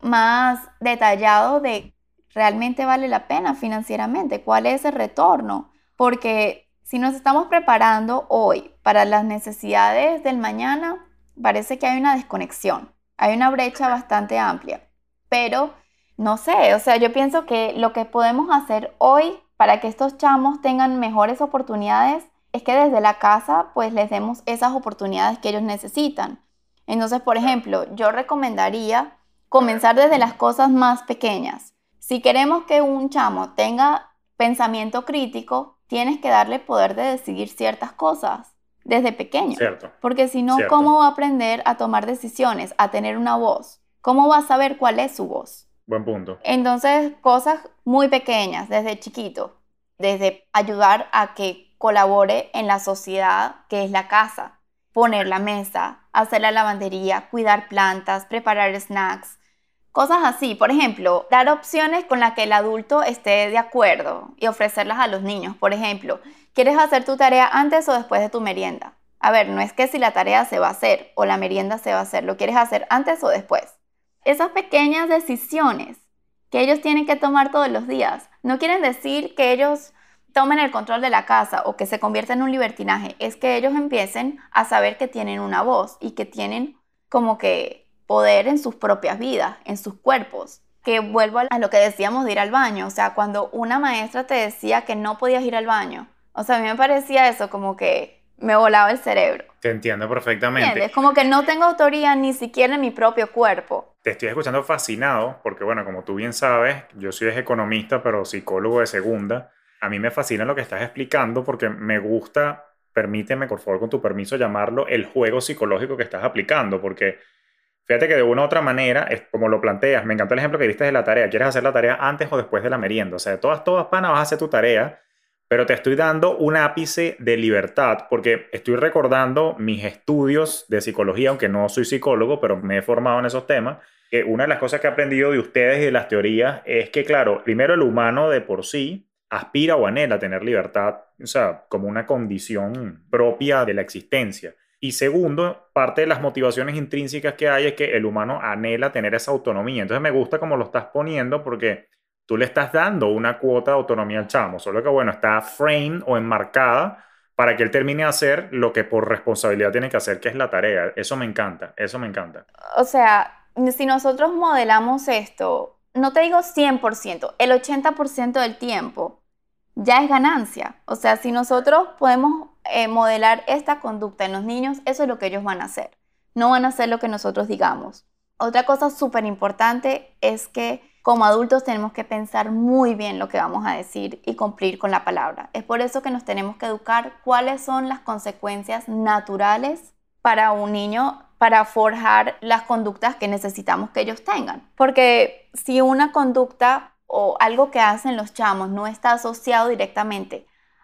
más detallado de realmente vale la pena financieramente, cuál es el retorno, porque si nos estamos preparando hoy para las necesidades del mañana, parece que hay una desconexión, hay una brecha bastante amplia, pero no sé, o sea, yo pienso que lo que podemos hacer hoy para que estos chamos tengan mejores oportunidades es que desde la casa pues les demos esas oportunidades que ellos necesitan. Entonces, por ejemplo, yo recomendaría comenzar desde las cosas más pequeñas. Si queremos que un chamo tenga pensamiento crítico, tienes que darle poder de decidir ciertas cosas desde pequeño. Cierto, Porque si no, cierto. ¿cómo va a aprender a tomar decisiones, a tener una voz? ¿Cómo va a saber cuál es su voz? Buen punto. Entonces, cosas muy pequeñas desde chiquito, desde ayudar a que colabore en la sociedad que es la casa, poner la mesa, hacer la lavandería, cuidar plantas, preparar snacks, cosas así. Por ejemplo, dar opciones con las que el adulto esté de acuerdo y ofrecerlas a los niños. Por ejemplo, ¿quieres hacer tu tarea antes o después de tu merienda? A ver, no es que si la tarea se va a hacer o la merienda se va a hacer, ¿lo quieres hacer antes o después? Esas pequeñas decisiones que ellos tienen que tomar todos los días no quieren decir que ellos tomen el control de la casa o que se convierta en un libertinaje, es que ellos empiecen a saber que tienen una voz y que tienen como que poder en sus propias vidas, en sus cuerpos. Que vuelvo a lo que decíamos de ir al baño, o sea, cuando una maestra te decía que no podías ir al baño, o sea, a mí me parecía eso como que me volaba el cerebro. Te entiendo perfectamente. ¿Entiendes? Como que no tengo autoría ni siquiera en mi propio cuerpo. Te estoy escuchando fascinado porque, bueno, como tú bien sabes, yo soy economista, pero psicólogo de segunda. A mí me fascina lo que estás explicando porque me gusta, permíteme, por favor, con tu permiso, llamarlo el juego psicológico que estás aplicando, porque fíjate que de una u otra manera, es como lo planteas, me encantó el ejemplo que diste de la tarea. ¿Quieres hacer la tarea antes o después de la merienda? O sea, de todas, pana, vas a hacer tu tarea, pero te estoy dando un ápice de libertad porque estoy recordando mis estudios de psicología, aunque no soy psicólogo, pero me he formado en esos temas. Que una de las cosas que he aprendido de ustedes y de las teorías es que, claro, primero el humano de por sí aspira o anhela tener libertad, o sea, como una condición propia de la existencia. Y segundo, parte de las motivaciones intrínsecas que hay es que el humano anhela tener esa autonomía. Entonces me gusta cómo lo estás poniendo porque tú le estás dando una cuota de autonomía al chamo, solo que bueno, está framed o enmarcada para que él termine de hacer lo que por responsabilidad tiene que hacer, que es la tarea. Eso me encanta, eso me encanta. O sea, si nosotros modelamos esto, no te digo 100%, el 80% del tiempo, ya es ganancia. O sea, si nosotros podemos modelar esta conducta en los niños, eso es lo que ellos van a hacer. No van a hacer lo que nosotros digamos. Otra cosa súper importante es que como adultos tenemos que pensar muy bien lo que vamos a decir y cumplir con la palabra. Es por eso que nos tenemos que educar cuáles son las consecuencias naturales para un niño para forjar las conductas que necesitamos que ellos tengan. Porque si una conducta o algo que hacen los chamos no está asociado directamente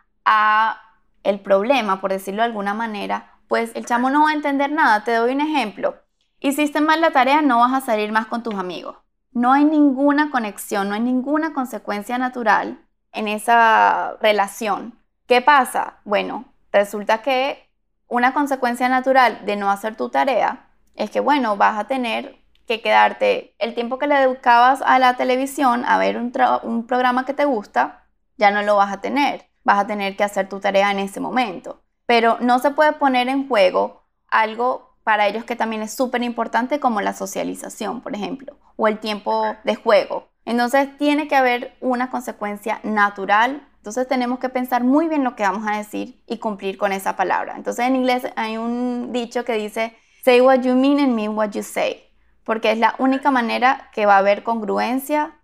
a el problema, por decirlo de alguna manera, pues el chamo no va a entender nada. Te doy un ejemplo. Hiciste mal la tarea, no vas a salir más con tus amigos. No hay ninguna conexión, no hay ninguna consecuencia natural en esa relación. ¿Qué pasa? Bueno, resulta que una consecuencia natural de no hacer tu tarea es que, bueno, vas a tener que quedarte el tiempo que le dedicabas a la televisión a ver un programa que te gusta, ya no lo vas a tener. Vas a tener que hacer tu tarea en ese momento. Pero no se puede poner en juego algo para ellos que también es súper importante como la socialización, por ejemplo, o el tiempo de juego. Entonces tiene que haber una consecuencia natural. Entonces tenemos que pensar muy bien lo que vamos a decir y cumplir con esa palabra. Entonces en inglés hay un dicho que dice, say what you mean and mean what you say, porque es la única manera que va a haber congruencia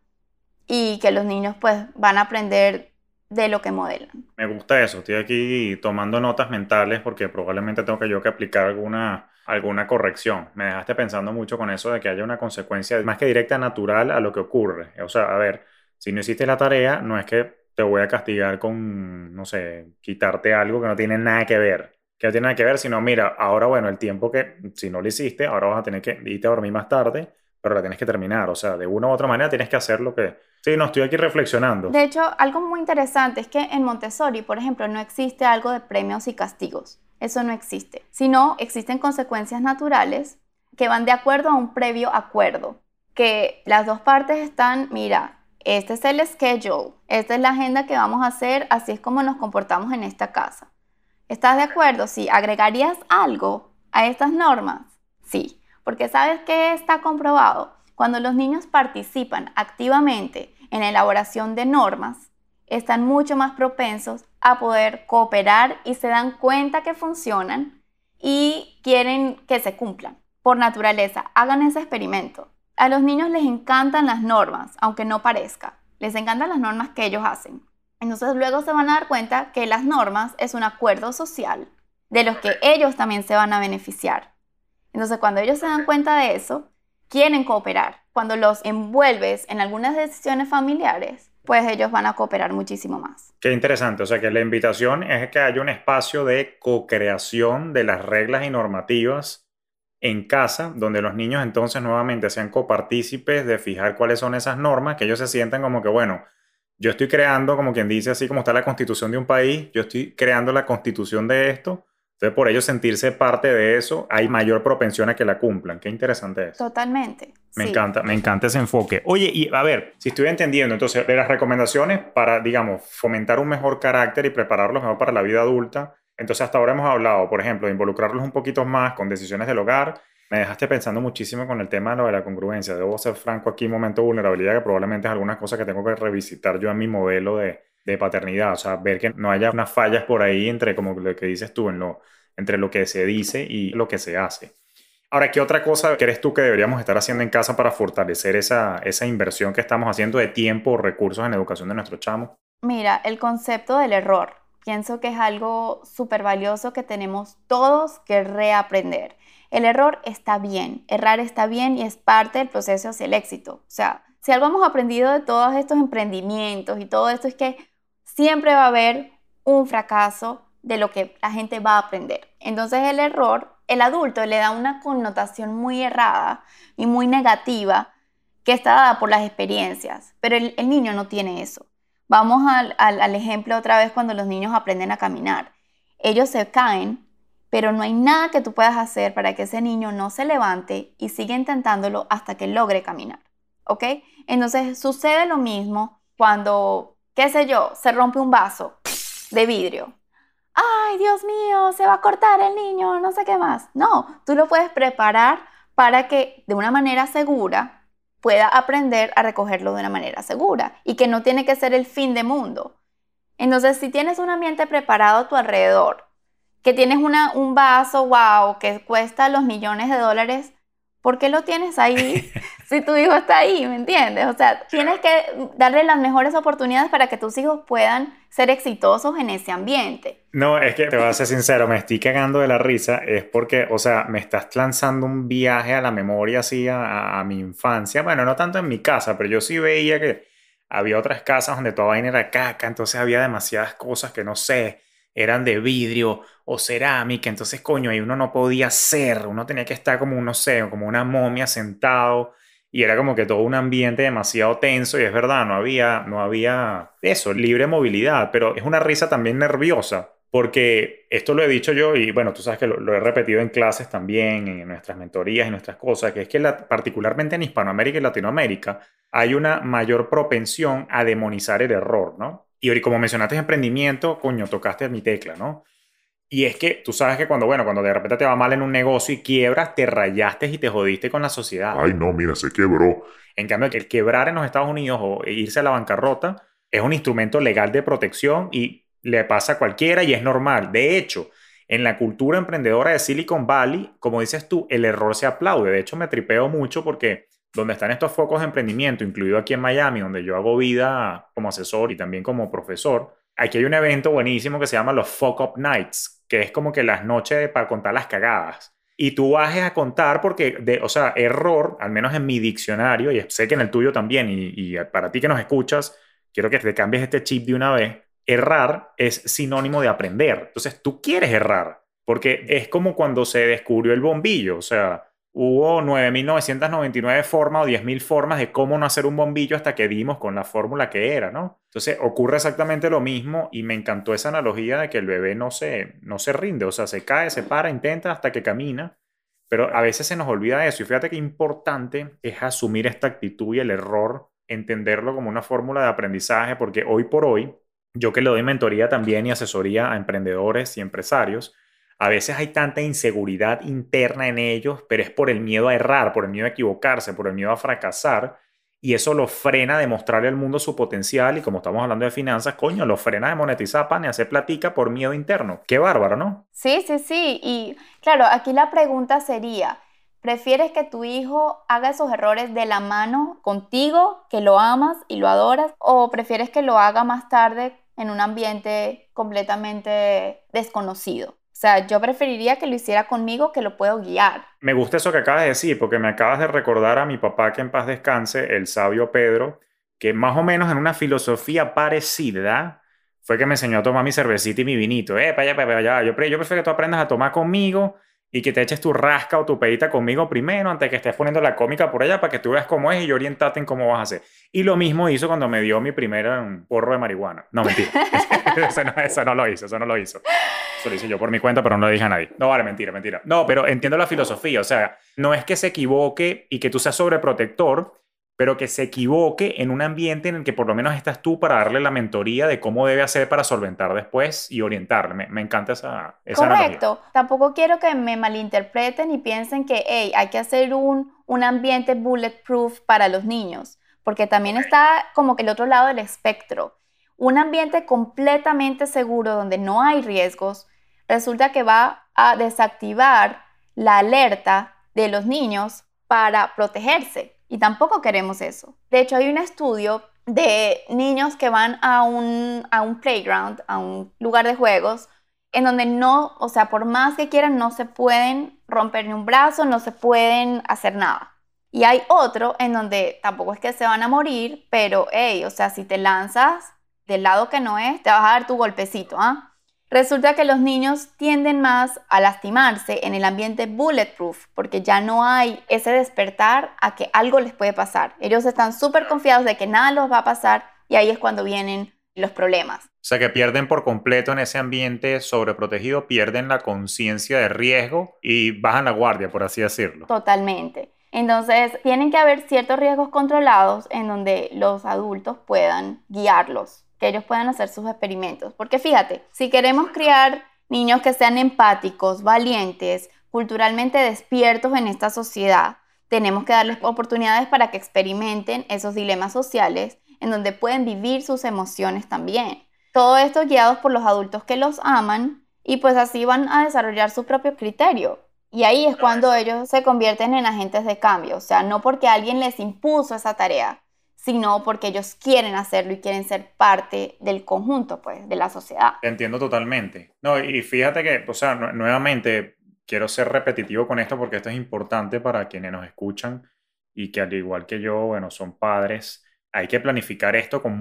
y que los niños pues van a aprender de lo que modelan. Me gusta eso, estoy aquí tomando notas mentales porque probablemente tengo que yo que aplicar alguna corrección. Me dejaste pensando mucho con eso de que haya una consecuencia más que directa, natural a lo que ocurre. O sea, a ver, si no hiciste la tarea, no es que te voy a castigar con, no sé, quitarte algo que no tiene nada que ver. Que no tiene nada que ver, sino mira, ahora bueno, el tiempo que, si no lo hiciste, ahora vas a tener que irte a dormir más tarde, pero la tienes que terminar. O sea, de una u otra manera tienes que hacer lo que... Sí, no, estoy aquí reflexionando. De hecho, algo muy interesante es que en Montessori, por ejemplo, no existe algo de premios y castigos. Eso no existe. Sino existen consecuencias naturales que van de acuerdo a un previo acuerdo. Que las dos partes están, mira, este es el schedule, esta es la agenda que vamos a hacer, así es como nos comportamos en esta casa. ¿Estás de acuerdo? Sí. ¿Agregarías algo a estas normas? Sí. Porque ¿sabes qué está comprobado? Cuando los niños participan activamente en la elaboración de normas, están mucho más propensos a poder cooperar y se dan cuenta que funcionan y quieren que se cumplan. Por naturaleza, hagan ese experimento. A los niños les encantan las normas, aunque no parezca. Les encantan las normas que ellos hacen. Entonces luego se van a dar cuenta que las normas es un acuerdo social de los que ellos también se van a beneficiar. Entonces cuando ellos se dan cuenta de eso, quieren cooperar. Cuando los envuelves en algunas decisiones familiares, pues ellos van a cooperar muchísimo más. Qué interesante, o sea que la invitación es que haya un espacio de co-creación de las reglas y normativas en casa, donde los niños entonces nuevamente sean copartícipes de fijar cuáles son esas normas, que ellos se sientan como que, bueno, yo estoy creando, como quien dice, así como está la constitución de un país, yo estoy creando la constitución de esto, entonces por ellos sentirse parte de eso, hay mayor propensión a que la cumplan. Qué interesante es. Totalmente. Me Sí. encanta ese enfoque. Oye, y a ver, si estoy entendiendo, entonces, de las recomendaciones para, digamos, fomentar un mejor carácter y prepararlos mejor para la vida adulta, entonces hasta ahora hemos hablado, por ejemplo, de involucrarlos un poquito más con decisiones del hogar. Me dejaste pensando muchísimo con el tema de lo de la congruencia. Debo ser franco aquí, momento de vulnerabilidad, que probablemente es algunas cosas que tengo que revisitar yo en mi modelo de paternidad. O sea, ver que no haya unas fallas por ahí entre, como lo que dices tú, entre lo que se dice y lo que se hace. Ahora, ¿qué otra cosa crees tú que deberíamos estar haciendo en casa para fortalecer esa inversión que estamos haciendo de tiempo o recursos en educación de nuestros chamos? Mira, el concepto del error. Pienso que es algo súper valioso que tenemos todos que reaprender. El error está bien, errar está bien y es parte del proceso hacia el éxito. O sea, si algo hemos aprendido de todos estos emprendimientos y todo esto es que siempre va a haber un fracaso de lo que la gente va a aprender. Entonces el error, el adulto le da una connotación muy errada y muy negativa que está dada por las experiencias, pero el niño no tiene eso. Vamos al ejemplo otra vez cuando los niños aprenden a caminar. Ellos se caen, pero no hay nada que tú puedas hacer para que ese niño no se levante y siga intentándolo hasta que logre caminar, ¿ok? Entonces sucede lo mismo cuando, qué sé yo, se rompe un vaso de vidrio. ¡Ay, Dios mío! Se va a cortar el niño, no sé qué más. No, tú lo puedes preparar para que de una manera segura pueda aprender a recogerlo de una manera segura y que no tiene que ser el fin del mundo. Entonces, si tienes un ambiente preparado a tu alrededor, que tienes un vaso, wow, que cuesta los millones de dólares, ¿por qué lo tienes ahí si tu hijo está ahí? ¿Me entiendes? O sea, tienes que darle las mejores oportunidades para que tus hijos puedan ser exitosos en ese ambiente. No, es que te voy a ser sincero, me estoy cagando de la risa, es porque, o sea, me estás lanzando un viaje a la memoria así a mi infancia. Bueno, no tanto en mi casa, pero yo sí veía que había otras casas donde toda vaina era caca, entonces había demasiadas cosas que no sé, eran de vidrio o cerámica, entonces coño, ahí uno no podía ser, uno tenía que estar como, no sé, como una momia sentado. Y era como que todo un ambiente demasiado tenso y es verdad, no había eso, libre movilidad, pero es una risa también nerviosa, porque esto lo he dicho yo y bueno, tú sabes que lo he repetido en clases también, en nuestras mentorías y nuestras cosas, que es que particularmente en Hispanoamérica y Latinoamérica hay una mayor propensión a demonizar el error, ¿no? Y ahorita, como mencionaste emprendimiento, coño, tocaste mi tecla, ¿no? Y es que tú sabes que cuando de repente te va mal en un negocio y quiebras, te rayaste y te jodiste con la sociedad. Ay, no, mira, se quebró. En cambio, el quebrar en los Estados Unidos o irse a la bancarrota es un instrumento legal de protección y le pasa a cualquiera y es normal. De hecho, en la cultura emprendedora de Silicon Valley, como dices tú, el error se aplaude. De hecho, me tripeo mucho porque donde están estos focos de emprendimiento, incluido aquí en Miami, donde yo hago vida como asesor y también como profesor, aquí hay un evento buenísimo que se llama los Fuck Up Nights, que es como que las noches para contar las cagadas. Y tú bajes a contar porque, o sea, error, al menos en mi diccionario, y sé que en el tuyo también, y para ti que nos escuchas, quiero que te cambies este chip de una vez. Errar es sinónimo de aprender. Entonces, tú quieres errar, porque es como cuando se descubrió el bombillo. O sea, hubo 9.999 formas o 10.000 formas de cómo no hacer un bombillo hasta que dimos con la fórmula que era, ¿no? Entonces ocurre exactamente lo mismo y me encantó esa analogía de que el bebé no se rinde, o sea, se cae, se para, intenta hasta que camina, pero a veces se nos olvida eso y fíjate qué importante es asumir esta actitud y el error, entenderlo como una fórmula de aprendizaje, porque hoy por hoy, yo que le doy mentoría también y asesoría a emprendedores y empresarios, a veces hay tanta inseguridad interna en ellos, pero es por el miedo a errar, por el miedo a equivocarse, por el miedo a fracasar. Y eso lo frena de mostrarle al mundo su potencial. Y como estamos hablando de finanzas, coño, lo frena de monetizar pan y hacer platica por miedo interno. Qué bárbaro, ¿no? Sí, sí, sí. Y claro, aquí la pregunta sería, ¿prefieres que tu hijo haga esos errores de la mano contigo, que lo amas y lo adoras? ¿O prefieres que lo haga más tarde en un ambiente completamente desconocido? O sea, yo preferiría que lo hiciera conmigo, que lo puedo guiar. Me gusta eso que acabas de decir, porque me acabas de recordar a mi papá, que en paz descanse, el sabio Pedro, que más o menos en una filosofía parecida fue que me enseñó a tomar mi cervecita y mi vinito. Para allá. Yo prefiero que tú aprendas a tomar conmigo y que te eches tu rasca o tu pedita conmigo primero antes que estés poniendo la cómica por allá para que tú veas cómo es y orientarte en cómo vas a hacer. Y lo mismo hizo cuando me dio mi primer porro de marihuana. No, mentira. Eso no lo hizo, eso no lo hizo. Eso lo hice yo por mi cuenta, pero no lo dije a nadie. No, vale, mentira, mentira. No, pero entiendo la filosofía. O sea, no es que se equivoque y que tú seas sobreprotector, pero que se equivoque en un ambiente en el que por lo menos estás tú para darle la mentoría de cómo debe hacer para solventar después y orientarle. Me encanta esa analogía. Correcto. Tampoco quiero que me malinterpreten y piensen que hey, hay que hacer un ambiente bulletproof para los niños, porque también está como que el otro lado del espectro. Un ambiente completamente seguro donde no hay riesgos, resulta que va a desactivar la alerta de los niños para protegerse. Y tampoco queremos eso. De hecho, hay un estudio de niños que van a un playground, a un lugar de juegos, en donde no, o sea, por más que quieran, no se pueden romper ni un brazo, no se pueden hacer nada. Y hay otro en donde tampoco es que se van a morir, pero, hey, o sea, si te lanzas del lado que no es, te vas a dar tu golpecito, ¿ah? Resulta que los niños tienden más a lastimarse en el ambiente bulletproof porque ya no hay ese despertar a que algo les puede pasar. Ellos están súper confiados de que nada les va a pasar y ahí es cuando vienen los problemas. O sea, que pierden por completo en ese ambiente sobreprotegido, pierden la conciencia de riesgo y bajan la guardia, por así decirlo. Totalmente. Entonces, tienen que haber ciertos riesgos controlados en donde los adultos puedan guiarlos, que ellos puedan hacer sus experimentos. Porque fíjate, si queremos criar niños que sean empáticos, valientes, culturalmente despiertos en esta sociedad, tenemos que darles oportunidades para que experimenten esos dilemas sociales en donde pueden vivir sus emociones también. Todo esto guiados por los adultos que los aman y pues así van a desarrollar su propio criterio. Y ahí es cuando ellos se convierten en agentes de cambio, o sea, no porque alguien les impuso esa tarea, sino porque ellos quieren hacerlo y quieren ser parte del conjunto, pues, de la sociedad. Te entiendo totalmente. No, y fíjate que, o sea, nuevamente quiero ser repetitivo con esto porque esto es importante para quienes nos escuchan y que al igual que yo, bueno, son padres. Hay que planificar esto con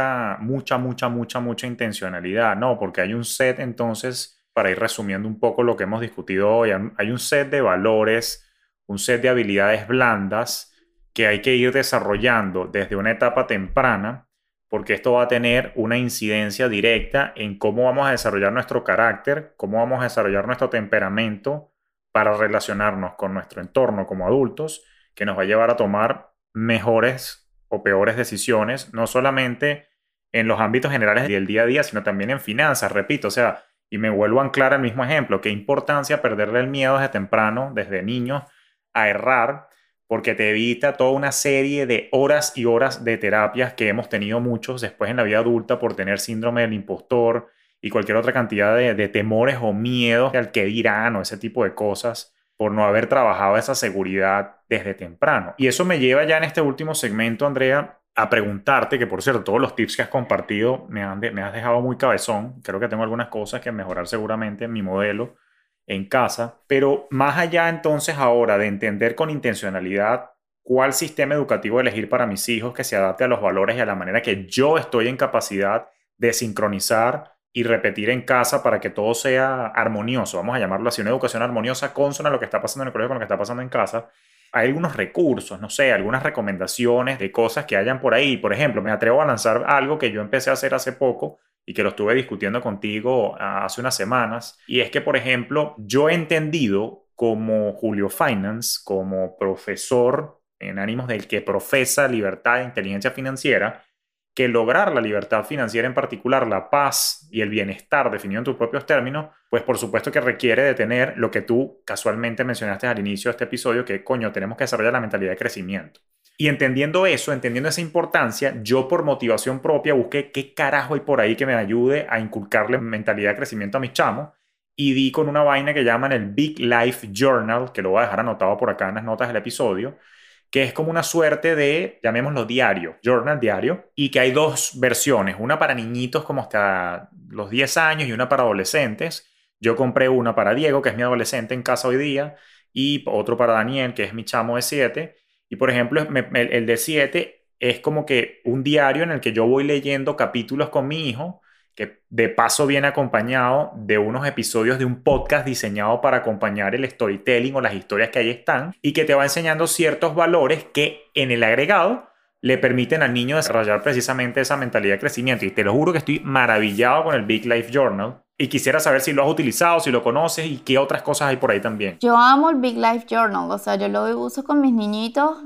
mucha intencionalidad, ¿no? Porque hay un set, entonces, para ir resumiendo un poco lo que hemos discutido hoy, hay un set de valores, un set de habilidades blandas que hay que ir desarrollando desde una etapa temprana, porque esto va a tener una incidencia directa en cómo vamos a desarrollar nuestro carácter, cómo vamos a desarrollar nuestro temperamento para relacionarnos con nuestro entorno como adultos, que nos va a llevar a tomar mejores o peores decisiones, no solamente en los ámbitos generales del día a día, sino también en finanzas, repito, o sea, y me vuelvo a anclar el mismo ejemplo, qué importancia perderle el miedo desde temprano, desde niños, a errar, porque te evita toda una serie de horas y horas de terapias que hemos tenido muchos después en la vida adulta por tener síndrome del impostor y cualquier otra cantidad de temores o miedos al que dirán o ese tipo de cosas por no haber trabajado esa seguridad desde temprano. Y eso me lleva ya en este último segmento, Andrea, a preguntarte, que por cierto, todos los tips que has compartido me has dejado muy cabezón. Creo que tengo algunas cosas que mejorar seguramente en mi modelo en casa, pero más allá entonces ahora de entender con intencionalidad cuál sistema educativo elegir para mis hijos que se adapte a los valores y a la manera que yo estoy en capacidad de sincronizar y repetir en casa para que todo sea armonioso, vamos a llamarlo así, una educación armoniosa, consona a lo que está pasando en el colegio con lo que está pasando en casa. Hay algunos recursos, no sé, algunas recomendaciones de cosas que hayan por ahí. Por ejemplo, me atrevo a lanzar algo que yo empecé a hacer hace poco y que lo estuve discutiendo contigo hace unas semanas. Y es que, por ejemplo, yo he entendido como Julio Finance, como profesor en ánimos del que profesa libertad e inteligencia financiera, que lograr la libertad financiera en particular, la paz y el bienestar definido en tus propios términos, pues por supuesto que requiere de tener lo que tú casualmente mencionaste al inicio de este episodio, que coño, tenemos que desarrollar la mentalidad de crecimiento. Y entendiendo eso, entendiendo esa importancia, yo por motivación propia busqué qué carajo hay por ahí que me ayude a inculcarle mentalidad de crecimiento a mis chamos y di con una vaina que llaman el Big Life Journal, que lo voy a dejar anotado por acá en las notas del episodio, que es como una suerte de, llamémoslo diario, journal diario, y que hay dos versiones, una para niñitos como hasta los 10 años y una para adolescentes. Yo compré una para Diego, que es mi adolescente en casa hoy día, y otro para Daniel, que es mi chamo de 7. Y por ejemplo, el de 7 es como que un diario en el que yo voy leyendo capítulos con mi hijo, que de paso viene acompañado de unos episodios de un podcast diseñado para acompañar el storytelling o las historias que ahí están y que te va enseñando ciertos valores que en el agregado le permiten al niño desarrollar precisamente esa mentalidad de crecimiento. Y te lo juro que estoy maravillado con el Big Life Journal y quisiera saber si lo has utilizado, si lo conoces y qué otras cosas hay por ahí también. Yo amo el Big Life Journal, o sea, yo lo uso con mis niñitos.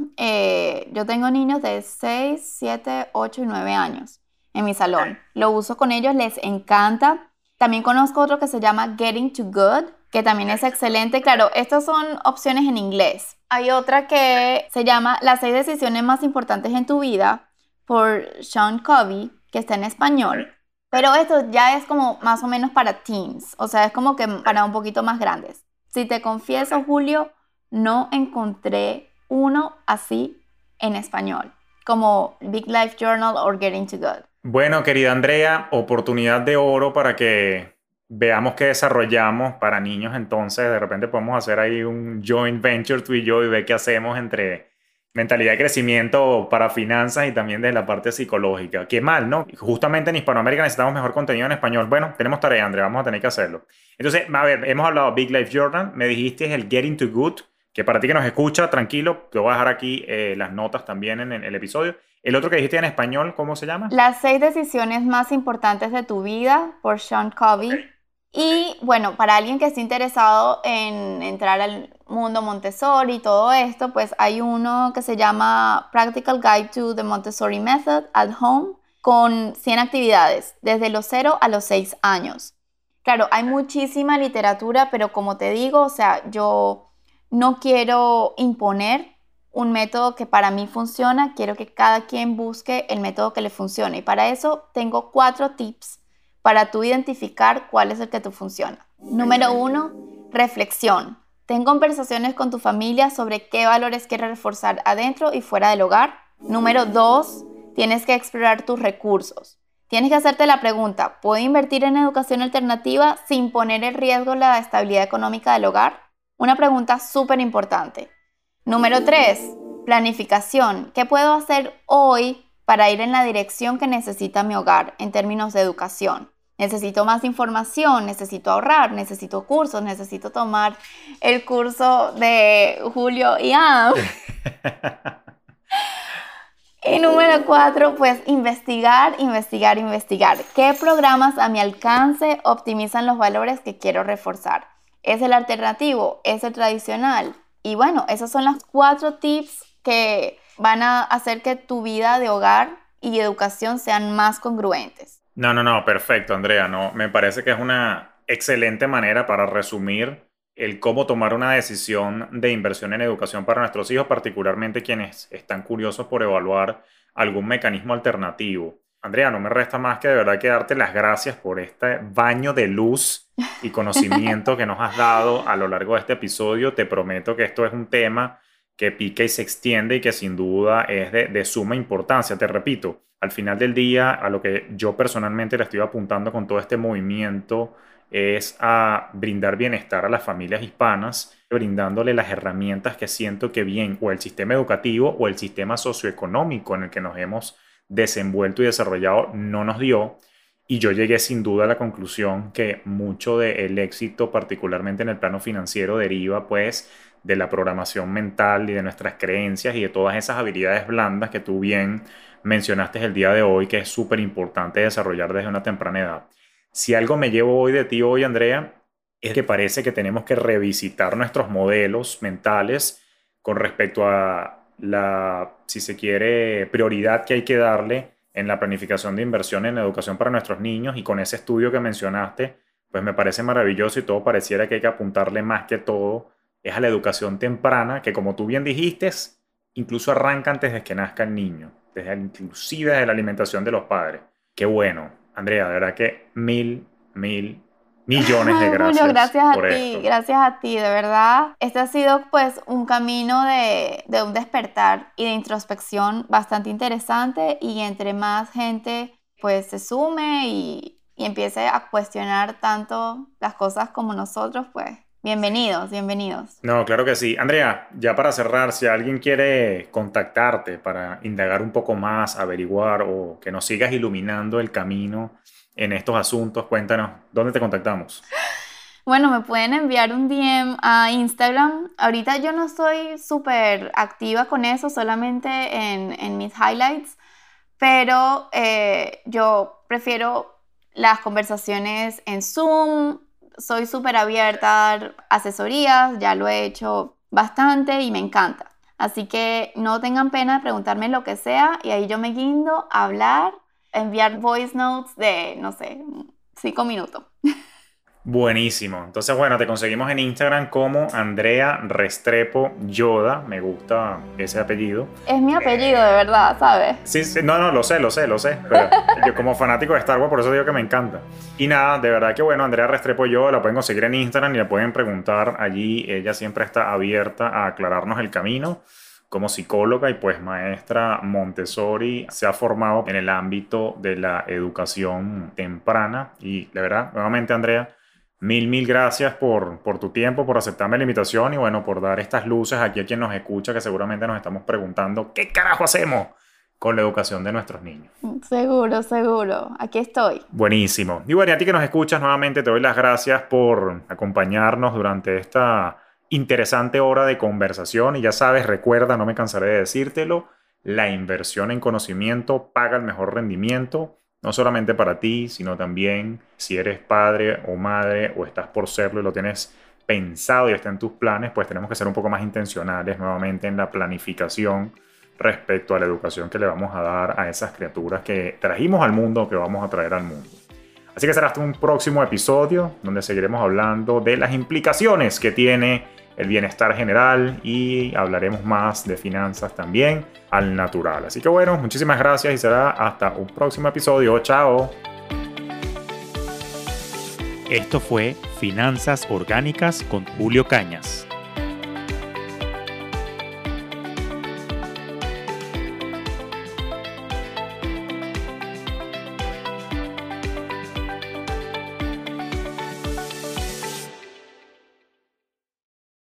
Yo tengo niños de 6, 7, 8 y 9 años en mi salón. Lo uso con ellos, les encanta. También conozco otro que se llama Getting to Good, que también es excelente. Claro, estas son opciones en inglés. Hay otra que se llama Las 6 decisiones más importantes en tu vida, por Sean Covey, que está en español. Pero esto ya es como más o menos para teens, o sea, es como que para un poquito más grandes. Si te confieso, Julio, no encontré uno así en español, como Big Life Journal o Getting to Good. Bueno, querida Andrea, oportunidad de oro para que veamos qué desarrollamos para niños. Entonces, de repente podemos hacer ahí un joint venture tú y yo y ver qué hacemos entre mentalidad de crecimiento para finanzas y también de la parte psicológica. Qué mal, ¿no? Justamente en Hispanoamérica necesitamos mejor contenido en español. Bueno, tenemos tarea, Andrea, vamos a tener que hacerlo. Entonces, a ver, hemos hablado de Big Life Journal, me dijiste el Getting to Good, que para ti que nos escucha, tranquilo, te voy a dejar aquí las notas también en el episodio. El otro que dijiste en español, ¿cómo se llama? Las 6 decisiones más importantes de tu vida, por Sean Covey. Okay. Y bueno, para alguien que esté interesado en entrar al mundo Montessori y todo esto, pues hay uno que se llama Practical Guide to the Montessori Method at Home, con 100 actividades, desde los 0 a los 6 años. Claro, hay muchísima literatura, pero como te digo, o sea, yo no quiero imponer un método que para mí funciona, quiero que cada quien busque el método que le funcione. Y para eso tengo 4 tips para tú identificar cuál es el que te funciona. Número 1, reflexión. Ten conversaciones con tu familia sobre qué valores quieres reforzar adentro y fuera del hogar. Número 2, tienes que explorar tus recursos. Tienes que hacerte la pregunta, ¿puedo invertir en educación alternativa sin poner en riesgo la estabilidad económica del hogar? Una pregunta súper importante. Número 3, planificación. ¿Qué puedo hacer hoy para ir en la dirección que necesita mi hogar en términos de educación? Necesito más información, necesito ahorrar, necesito cursos, necesito tomar el curso de Julio y Am. Y número 4, pues investigar. ¿Qué programas a mi alcance optimizan los valores que quiero reforzar? ¿Es el alternativo? ¿Es el tradicional? Y bueno, esos son los 4 tips que van a hacer que tu vida de hogar y educación sean más congruentes. No, perfecto, Andrea. No, me parece que es una excelente manera para resumir el cómo tomar una decisión de inversión en educación para nuestros hijos, particularmente quienes están curiosos por evaluar algún mecanismo alternativo. Andrea, no me resta más que de verdad que darte las gracias por este baño de luz y conocimiento que nos has dado a lo largo de este episodio. Te prometo que esto es un tema que pica y se extiende y que sin duda es de suma importancia. Te repito, al final del día, a lo que yo personalmente le estoy apuntando con todo este movimiento es a brindar bienestar a las familias hispanas, brindándole las herramientas que siento que bien o el sistema educativo o el sistema socioeconómico en el que nos hemos desenvuelto y desarrollado no nos dio. Y yo llegué sin duda a la conclusión que mucho del éxito, particularmente en el plano financiero, deriva pues de la programación mental y de nuestras creencias y de todas esas habilidades blandas que tú bien mencionaste el día de hoy, que es súper importante desarrollar desde una temprana edad. Si algo me llevo hoy de ti hoy, Andrea, es que parece que tenemos que revisitar nuestros modelos mentales con respecto a la, si se quiere, prioridad que hay que darle en la planificación de inversión en educación para nuestros niños. Y con ese estudio que mencionaste, pues me parece maravilloso y todo pareciera que hay que apuntarle más que todo es a la educación temprana, que como tú bien dijiste, incluso arranca antes de que nazca el niño, inclusive desde la alimentación de los padres. Qué bueno, Andrea, de verdad que mil millones de gracias. Julio, gracias por a ti, esto. gracias a ti, de verdad. Este ha sido pues un camino de un despertar y de introspección bastante interesante, y entre más gente pues se sume y empiece a cuestionar tanto las cosas como nosotros, pues bienvenidos. No, claro que sí. Andrea, ya para cerrar, si alguien quiere contactarte para indagar un poco más, averiguar o que nos sigas iluminando el camino en estos asuntos, cuéntanos, ¿dónde te contactamos? Bueno, me pueden enviar un DM a Instagram. Ahorita yo no soy súper activa con eso, solamente en mis highlights, pero yo prefiero las conversaciones en Zoom. Soy súper abierta a dar asesorías, ya lo he hecho bastante y me encanta. Así que no tengan pena de preguntarme lo que sea y ahí yo me guindo a hablar, enviar voice notes de, no sé, 5 minutos. Buenísimo. Entonces, bueno, te conseguimos en Instagram como Andrea Restrepo Yoda. Me gusta ese apellido. Es mi apellido, de verdad, ¿sabes? Sí, no, lo sé. Pero yo como fanático de Star Wars, por eso digo que me encanta. Y nada, de verdad que bueno, Andrea Restrepo Yoda, la pueden conseguir en Instagram y la pueden preguntar allí. Ella siempre está abierta a aclararnos el camino. Como psicóloga y pues maestra Montessori, se ha formado en el ámbito de la educación temprana. Y de verdad, nuevamente, Andrea, mil gracias por tu tiempo, por aceptarme la invitación y bueno, por dar estas luces aquí a quien nos escucha, que seguramente nos estamos preguntando ¿qué carajo hacemos con la educación de nuestros niños? Seguro. Aquí estoy. Buenísimo. Y bueno, y a ti que nos escuchas, nuevamente te doy las gracias por acompañarnos durante esta interesante hora de conversación. Y ya sabes, recuerda, no me cansaré de decírtelo, la inversión en conocimiento paga el mejor rendimiento. No solamente para ti, sino también si eres padre o madre o estás por serlo y lo tienes pensado y está en tus planes, pues tenemos que ser un poco más intencionales nuevamente en la planificación respecto a la educación que le vamos a dar a esas criaturas que trajimos al mundo o que vamos a traer al mundo. Así que será hasta un próximo episodio donde seguiremos hablando de las implicaciones que tiene el bienestar general y hablaremos más de finanzas también al natural. Así que bueno, muchísimas gracias y será hasta un próximo episodio. Chao. Esto fue Finanzas Orgánicas con Julio Cañas.